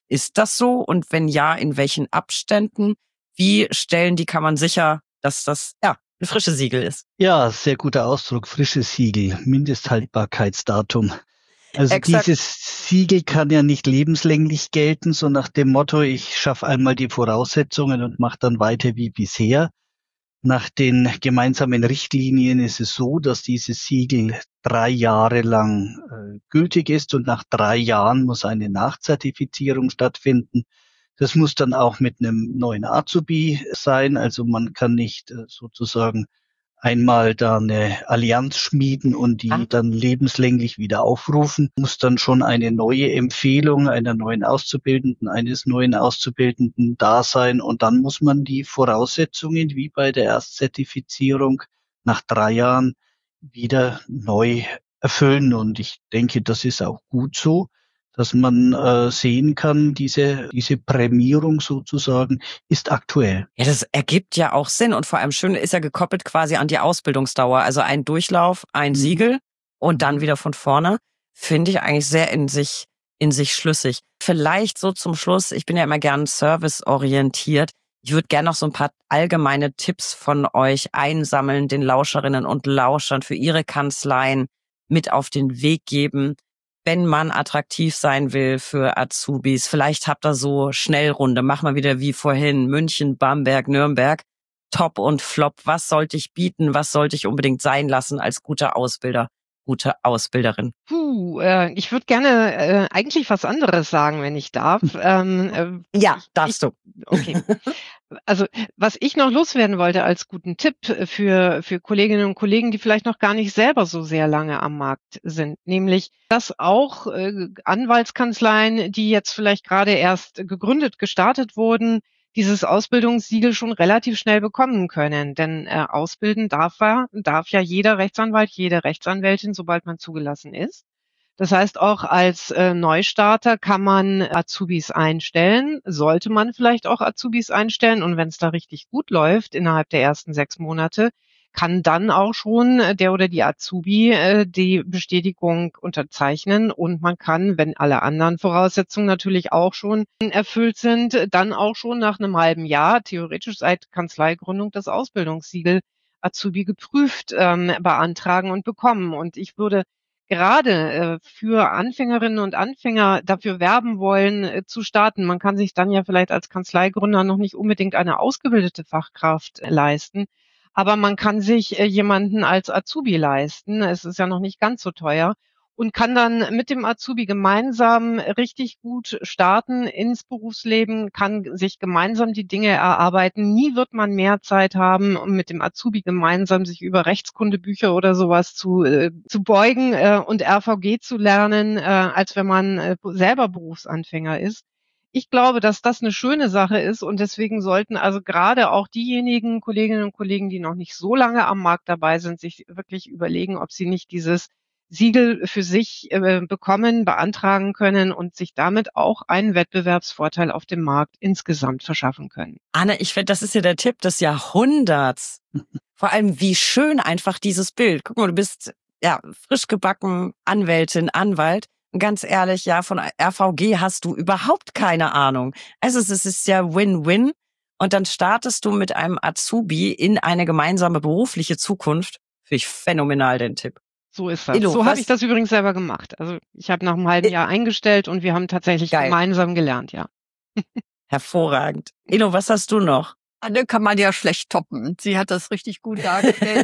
Ist das so? Und wenn ja, in welchen Abständen? Wie stellen die Kammern sicher, dass das ja ein frisches Siegel ist? Ja, sehr guter Ausdruck, frisches Siegel, Mindesthaltbarkeitsdatum. Also Exakt. Dieses Siegel kann ja nicht lebenslänglich gelten, so nach dem Motto, ich schaffe einmal die Voraussetzungen und mache dann weiter wie bisher. Nach den gemeinsamen Richtlinien ist es so, dass dieses Siegel drei Jahre lang äh, gültig ist und nach drei Jahren muss eine Nachzertifizierung stattfinden. Das muss dann auch mit einem neuen Azubi sein, also man kann nicht äh, sozusagen einmal da eine Allianz schmieden und die Ah. dann lebenslänglich wieder aufrufen, muss dann schon eine neue Empfehlung einer neuen Auszubildenden, eines neuen Auszubildenden da sein und dann muss man die Voraussetzungen wie bei der Erstzertifizierung nach drei Jahren wieder neu erfüllen und ich denke, das ist auch gut so, dass man äh, sehen kann, diese diese Prämierung sozusagen ist aktuell. Ja, das ergibt ja auch Sinn und vor allem schön ist ja gekoppelt quasi an die Ausbildungsdauer. Also ein Durchlauf, ein Siegel und dann wieder von vorne. Finde ich eigentlich sehr in sich, in sich schlüssig. Vielleicht so zum Schluss, ich bin ja immer gern serviceorientiert. Ich würde gerne noch so ein paar allgemeine Tipps von euch einsammeln, den Lauscherinnen und Lauschern für ihre Kanzleien mit auf den Weg geben, wenn man attraktiv sein will für Azubis. Vielleicht habt ihr so Schnellrunde, mach mal wieder wie vorhin, München, Bamberg, Nürnberg, Top und Flop. Was sollte ich bieten, was sollte ich unbedingt sein lassen als guter Ausbilder, gute Ausbilderin? Puh, äh, ich würde gerne äh, eigentlich was anderes sagen, wenn ich darf. Ähm, äh, Ja, ich, darfst du. Okay. Also was ich noch loswerden wollte als guten Tipp für, für Kolleginnen und Kollegen, die vielleicht noch gar nicht selber so sehr lange am Markt sind, nämlich, dass auch äh, Anwaltskanzleien, die jetzt vielleicht gerade erst gegründet, gestartet wurden, dieses Ausbildungssiegel schon relativ schnell bekommen können. Denn äh, ausbilden darf, er, darf ja jeder Rechtsanwalt, jede Rechtsanwältin, sobald man zugelassen ist. Das heißt, auch als äh, Neustarter kann man Azubis einstellen, sollte man vielleicht auch Azubis einstellen. Und wenn es da richtig gut läuft, innerhalb der ersten sechs Monate, kann dann auch schon der oder die Azubi äh, die Bestätigung unterzeichnen. Und man kann, wenn alle anderen Voraussetzungen natürlich auch schon erfüllt sind, dann auch schon nach einem halben Jahr, theoretisch seit Kanzleigründung, das Ausbildungssiegel Azubi geprüft ähm, beantragen und bekommen. Und ich würde gerade äh, für Anfängerinnen und Anfänger dafür werben wollen, äh, zu starten. Man kann sich dann ja vielleicht als Kanzleigründer noch nicht unbedingt eine ausgebildete Fachkraft äh, leisten, aber man kann sich äh, jemanden als Azubi leisten. Es ist ja noch nicht ganz so teuer und kann dann mit dem Azubi gemeinsam richtig gut starten ins Berufsleben, kann sich gemeinsam die Dinge erarbeiten. Nie wird man mehr Zeit haben, um mit dem Azubi gemeinsam sich über Rechtskundebücher oder sowas zu, äh, zu beugen äh, und R V G zu lernen, äh, als wenn man äh, selber Berufsanfänger ist. Ich glaube, dass das eine schöne Sache ist und deswegen sollten also gerade auch diejenigen Kolleginnen und Kollegen, die noch nicht so lange am Markt dabei sind, sich wirklich überlegen, ob sie nicht dieses Siegel für sich äh, bekommen, beantragen können und sich damit auch einen Wettbewerbsvorteil auf dem Markt insgesamt verschaffen können. Anne, ich finde, das ist ja der Tipp des Jahrhunderts. Vor allem, wie schön einfach dieses Bild. Guck mal, du bist ja frisch gebacken Anwältin, Anwalt. Und ganz ehrlich, ja, von R V G hast du überhaupt keine Ahnung. Also es ist ja Win-Win. Und dann startest du mit einem Azubi in eine gemeinsame berufliche Zukunft. Finde ich phänomenal, den Tipp. So ist das. Ilo, so was- habe ich das übrigens selber gemacht. Also ich habe nach einem halben Jahr eingestellt und wir haben tatsächlich Geil. gemeinsam gelernt, ja. Hervorragend. Ilo, was hast du noch? Anne kann man ja schlecht toppen. Sie hat das richtig gut dargestellt.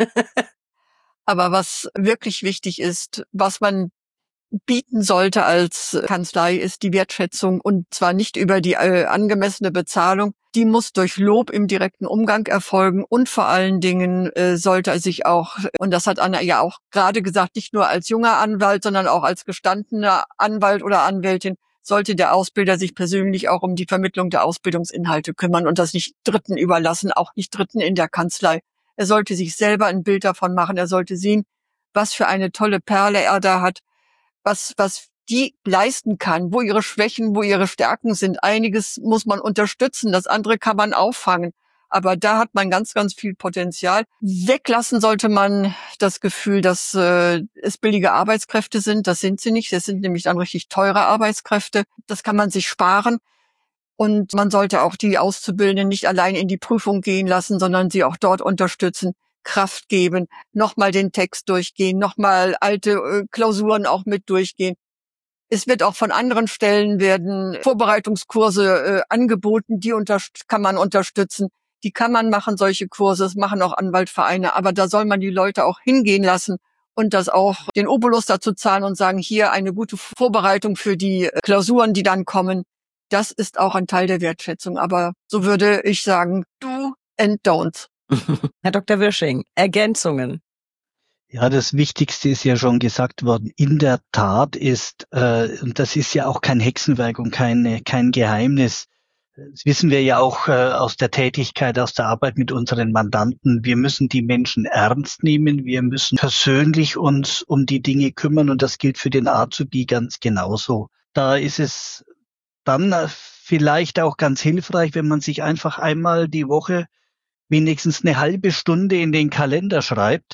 Aber was wirklich wichtig ist, was man bieten sollte als Kanzlei, ist die Wertschätzung und zwar nicht über die äh, angemessene Bezahlung. Die muss durch Lob im direkten Umgang erfolgen und vor allen Dingen äh, sollte er sich auch, und das hat Anna ja auch gerade gesagt, nicht nur als junger Anwalt, sondern auch als gestandener Anwalt oder Anwältin, sollte der Ausbilder sich persönlich auch um die Vermittlung der Ausbildungsinhalte kümmern und das nicht Dritten überlassen, auch nicht Dritten in der Kanzlei. Er sollte sich selber ein Bild davon machen, er sollte sehen, was für eine tolle Perle er da hat, was, was die leisten kann, wo ihre Schwächen, wo ihre Stärken sind. Einiges muss man unterstützen, das andere kann man auffangen. Aber da hat man ganz, ganz viel Potenzial. Weglassen sollte man das Gefühl, dass äh, es billige Arbeitskräfte sind. Das sind sie nicht. Das sind nämlich dann richtig teure Arbeitskräfte. Das kann man sich sparen. Und man sollte auch die Auszubildenden nicht allein in die Prüfung gehen lassen, sondern sie auch dort unterstützen, Kraft geben, nochmal den Text durchgehen, nochmal alte äh, Klausuren auch mit durchgehen. Es wird auch von anderen Stellen werden Vorbereitungskurse äh, angeboten, die unter, kann man unterstützen. Die kann man machen, solche Kurse, das machen auch Anwaltvereine. Aber da soll man die Leute auch hingehen lassen und das auch den Obolus dazu zahlen und sagen, hier eine gute Vorbereitung für die äh, Klausuren, die dann kommen. Das ist auch ein Teil der Wertschätzung. Aber so würde ich sagen, do and don't. Herr Doktor Wirsching, Ergänzungen. Ja, das Wichtigste ist ja schon gesagt worden. In der Tat ist, äh, und das ist ja auch kein Hexenwerk und kein, kein Geheimnis, das wissen wir ja auch äh, aus der Tätigkeit, aus der Arbeit mit unseren Mandanten. Wir müssen die Menschen ernst nehmen. Wir müssen persönlich uns um die Dinge kümmern und das gilt für den Azubi ganz genauso. Da ist es dann vielleicht auch ganz hilfreich, wenn man sich einfach einmal die Woche wenigstens eine halbe Stunde in den Kalender schreibt,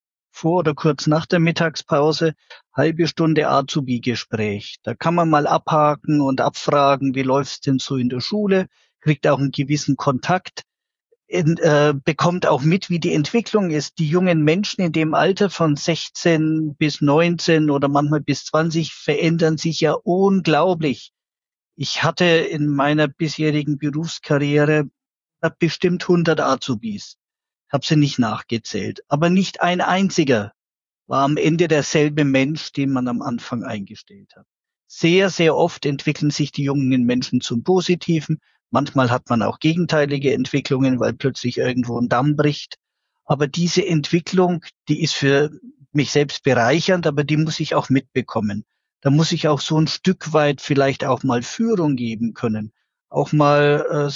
vor oder kurz nach der Mittagspause, halbe Stunde Azubi-Gespräch. Da kann man mal abhaken und abfragen, wie läuft's denn so in der Schule, kriegt auch einen gewissen Kontakt, in, äh, bekommt auch mit, wie die Entwicklung ist. Die jungen Menschen in dem Alter von sechzehn bis neunzehn oder manchmal bis zwanzig verändern sich ja unglaublich. Ich hatte in meiner bisherigen Berufskarriere bestimmt hundert Azubis. Habe sie nicht nachgezählt. Aber nicht ein einziger war am Ende derselbe Mensch, den man am Anfang eingestellt hat. Sehr, sehr oft entwickeln sich die jungen Menschen zum Positiven. Manchmal hat man auch gegenteilige Entwicklungen, weil plötzlich irgendwo ein Damm bricht. Aber diese Entwicklung, die ist für mich selbst bereichernd, aber die muss ich auch mitbekommen. Da muss ich auch so ein Stück weit vielleicht auch mal Führung geben können. Auch mal, äh,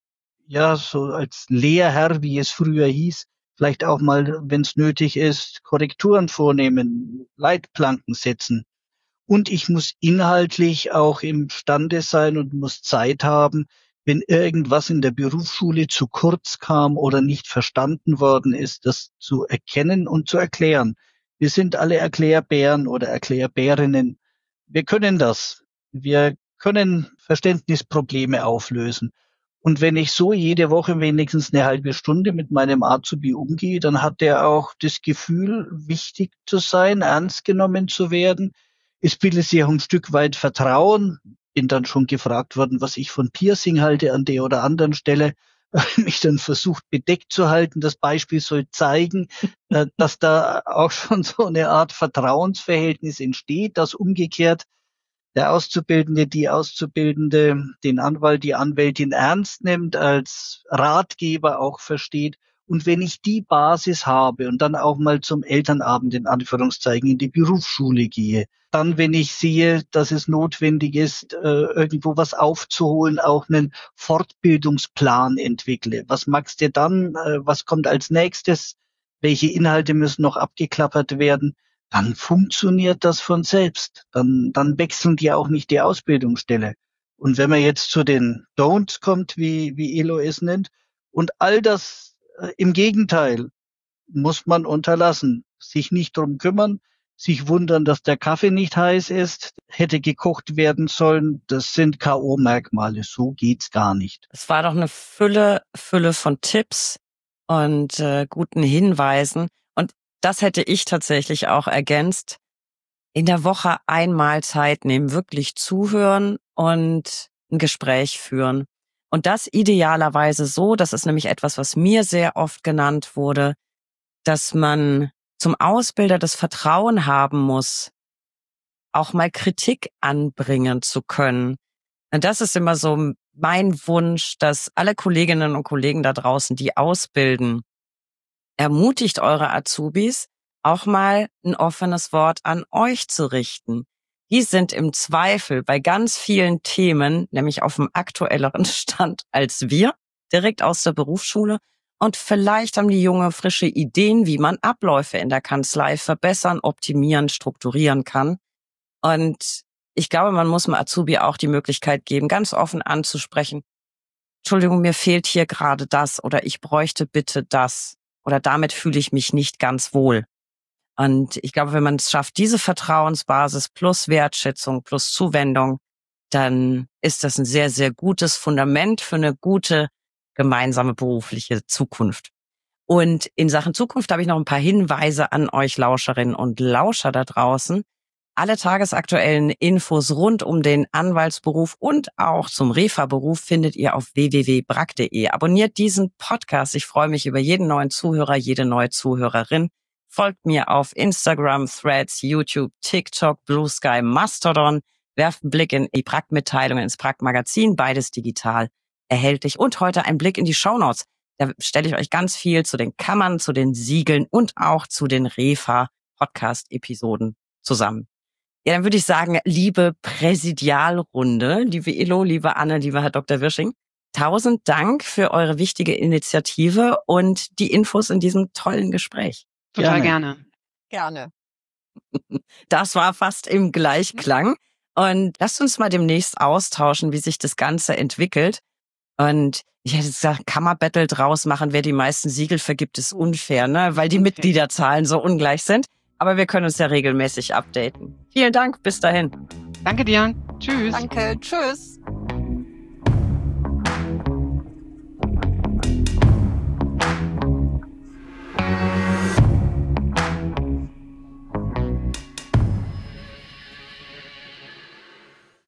ja, so als Lehrherr, wie es früher hieß, vielleicht auch mal, wenn es nötig ist, Korrekturen vornehmen, Leitplanken setzen. Und ich muss inhaltlich auch imstande sein und muss Zeit haben, wenn irgendwas in der Berufsschule zu kurz kam oder nicht verstanden worden ist, das zu erkennen und zu erklären. Wir sind alle Erklärbären oder Erklärbärinnen. Wir können das. Wir können Verständnisprobleme auflösen. Und wenn ich so jede Woche wenigstens eine halbe Stunde mit meinem Azubi umgehe, dann hat er auch das Gefühl, wichtig zu sein, ernst genommen zu werden. Es bildet sich auch ein Stück weit Vertrauen. Bin dann schon gefragt worden, was ich von Piercing halte an der oder anderen Stelle. Mich dann versucht, bedeckt zu halten. Das Beispiel soll zeigen, dass da auch schon so eine Art Vertrauensverhältnis entsteht, dass umgekehrt der Auszubildende, die Auszubildende, den Anwalt, die Anwältin ernst nimmt, als Ratgeber auch versteht. Und wenn ich die Basis habe und dann auch mal zum Elternabend in Anführungszeichen in die Berufsschule gehe, dann, wenn ich sehe, dass es notwendig ist, irgendwo was aufzuholen, auch einen Fortbildungsplan entwickle. Was magst du dann? Was kommt als nächstes? Welche Inhalte müssen noch abgeklappert werden? Dann funktioniert das von selbst. Dann, dann wechseln die auch nicht die Ausbildungsstelle. Und wenn man jetzt zu den Don'ts kommt, wie, wie Elo es nennt, und all das äh, im Gegenteil muss man unterlassen. Sich nicht drum kümmern, sich wundern, dass der Kaffee nicht heiß ist, hätte gekocht werden sollen. Das sind K O-Merkmale. So geht's gar nicht. Es war doch eine Fülle, Fülle von Tipps und äh, guten Hinweisen. Und das hätte ich tatsächlich auch ergänzt. In der Woche einmal Zeit nehmen, wirklich zuhören und ein Gespräch führen. Und das idealerweise so, das ist nämlich etwas, was mir sehr oft genannt wurde, dass man zum Ausbilder das Vertrauen haben muss, auch mal Kritik anbringen zu können. Und das ist immer so mein Wunsch, dass alle Kolleginnen und Kollegen da draußen, die ausbilden, ermutigt eure Azubis, auch mal ein offenes Wort an euch zu richten. Die sind im Zweifel bei ganz vielen Themen, nämlich auf dem aktuelleren Stand als wir, direkt aus der Berufsschule. Und vielleicht haben die junge, frische Ideen, wie man Abläufe in der Kanzlei verbessern, optimieren, strukturieren kann. Und ich glaube, man muss dem Azubi auch die Möglichkeit geben, ganz offen anzusprechen, Entschuldigung, mir fehlt hier gerade das oder ich bräuchte bitte das oder damit fühle ich mich nicht ganz wohl. Und ich glaube, wenn man es schafft, diese Vertrauensbasis plus Wertschätzung plus Zuwendung, dann ist das ein sehr, sehr gutes Fundament für eine gute gemeinsame berufliche Zukunft. Und in Sachen Zukunft habe ich noch ein paar Hinweise an euch Lauscherinnen und Lauscher da draußen. Alle tagesaktuellen Infos rund um den Anwaltsberuf und auch zum Refa-Beruf findet ihr auf w w w punkt brack punkt de. Abonniert diesen Podcast. Ich freue mich über jeden neuen Zuhörer, jede neue Zuhörerin. Folgt mir auf Instagram, Threads, YouTube, TikTok, Blue Sky, Mastodon. Werft einen Blick in die Brack-Mitteilungen, ins Brack-Magazin, beides digital erhältlich. Und heute ein Blick in die Shownotes. Da stelle ich euch ganz viel zu den Kammern, zu den Siegeln und auch zu den Refa-Podcast-Episoden zusammen. Ja, dann würde ich sagen, liebe Präsidialrunde, liebe Elo, liebe Anne, lieber Herr Doktor Wirsching, tausend Dank für eure wichtige Initiative und die Infos in diesem tollen Gespräch. Total gerne. Gerne. Das war fast im Gleichklang. Und lasst uns mal demnächst austauschen, wie sich das Ganze entwickelt. Und ich hätte gesagt, Kammerbattle draus machen, wer die meisten Siegel vergibt, ist unfair, ne? Weil die Mitgliederzahlen so ungleich sind. Aber wir können uns ja regelmäßig updaten. Vielen Dank, bis dahin. Danke dir. Tschüss. Danke, tschüss.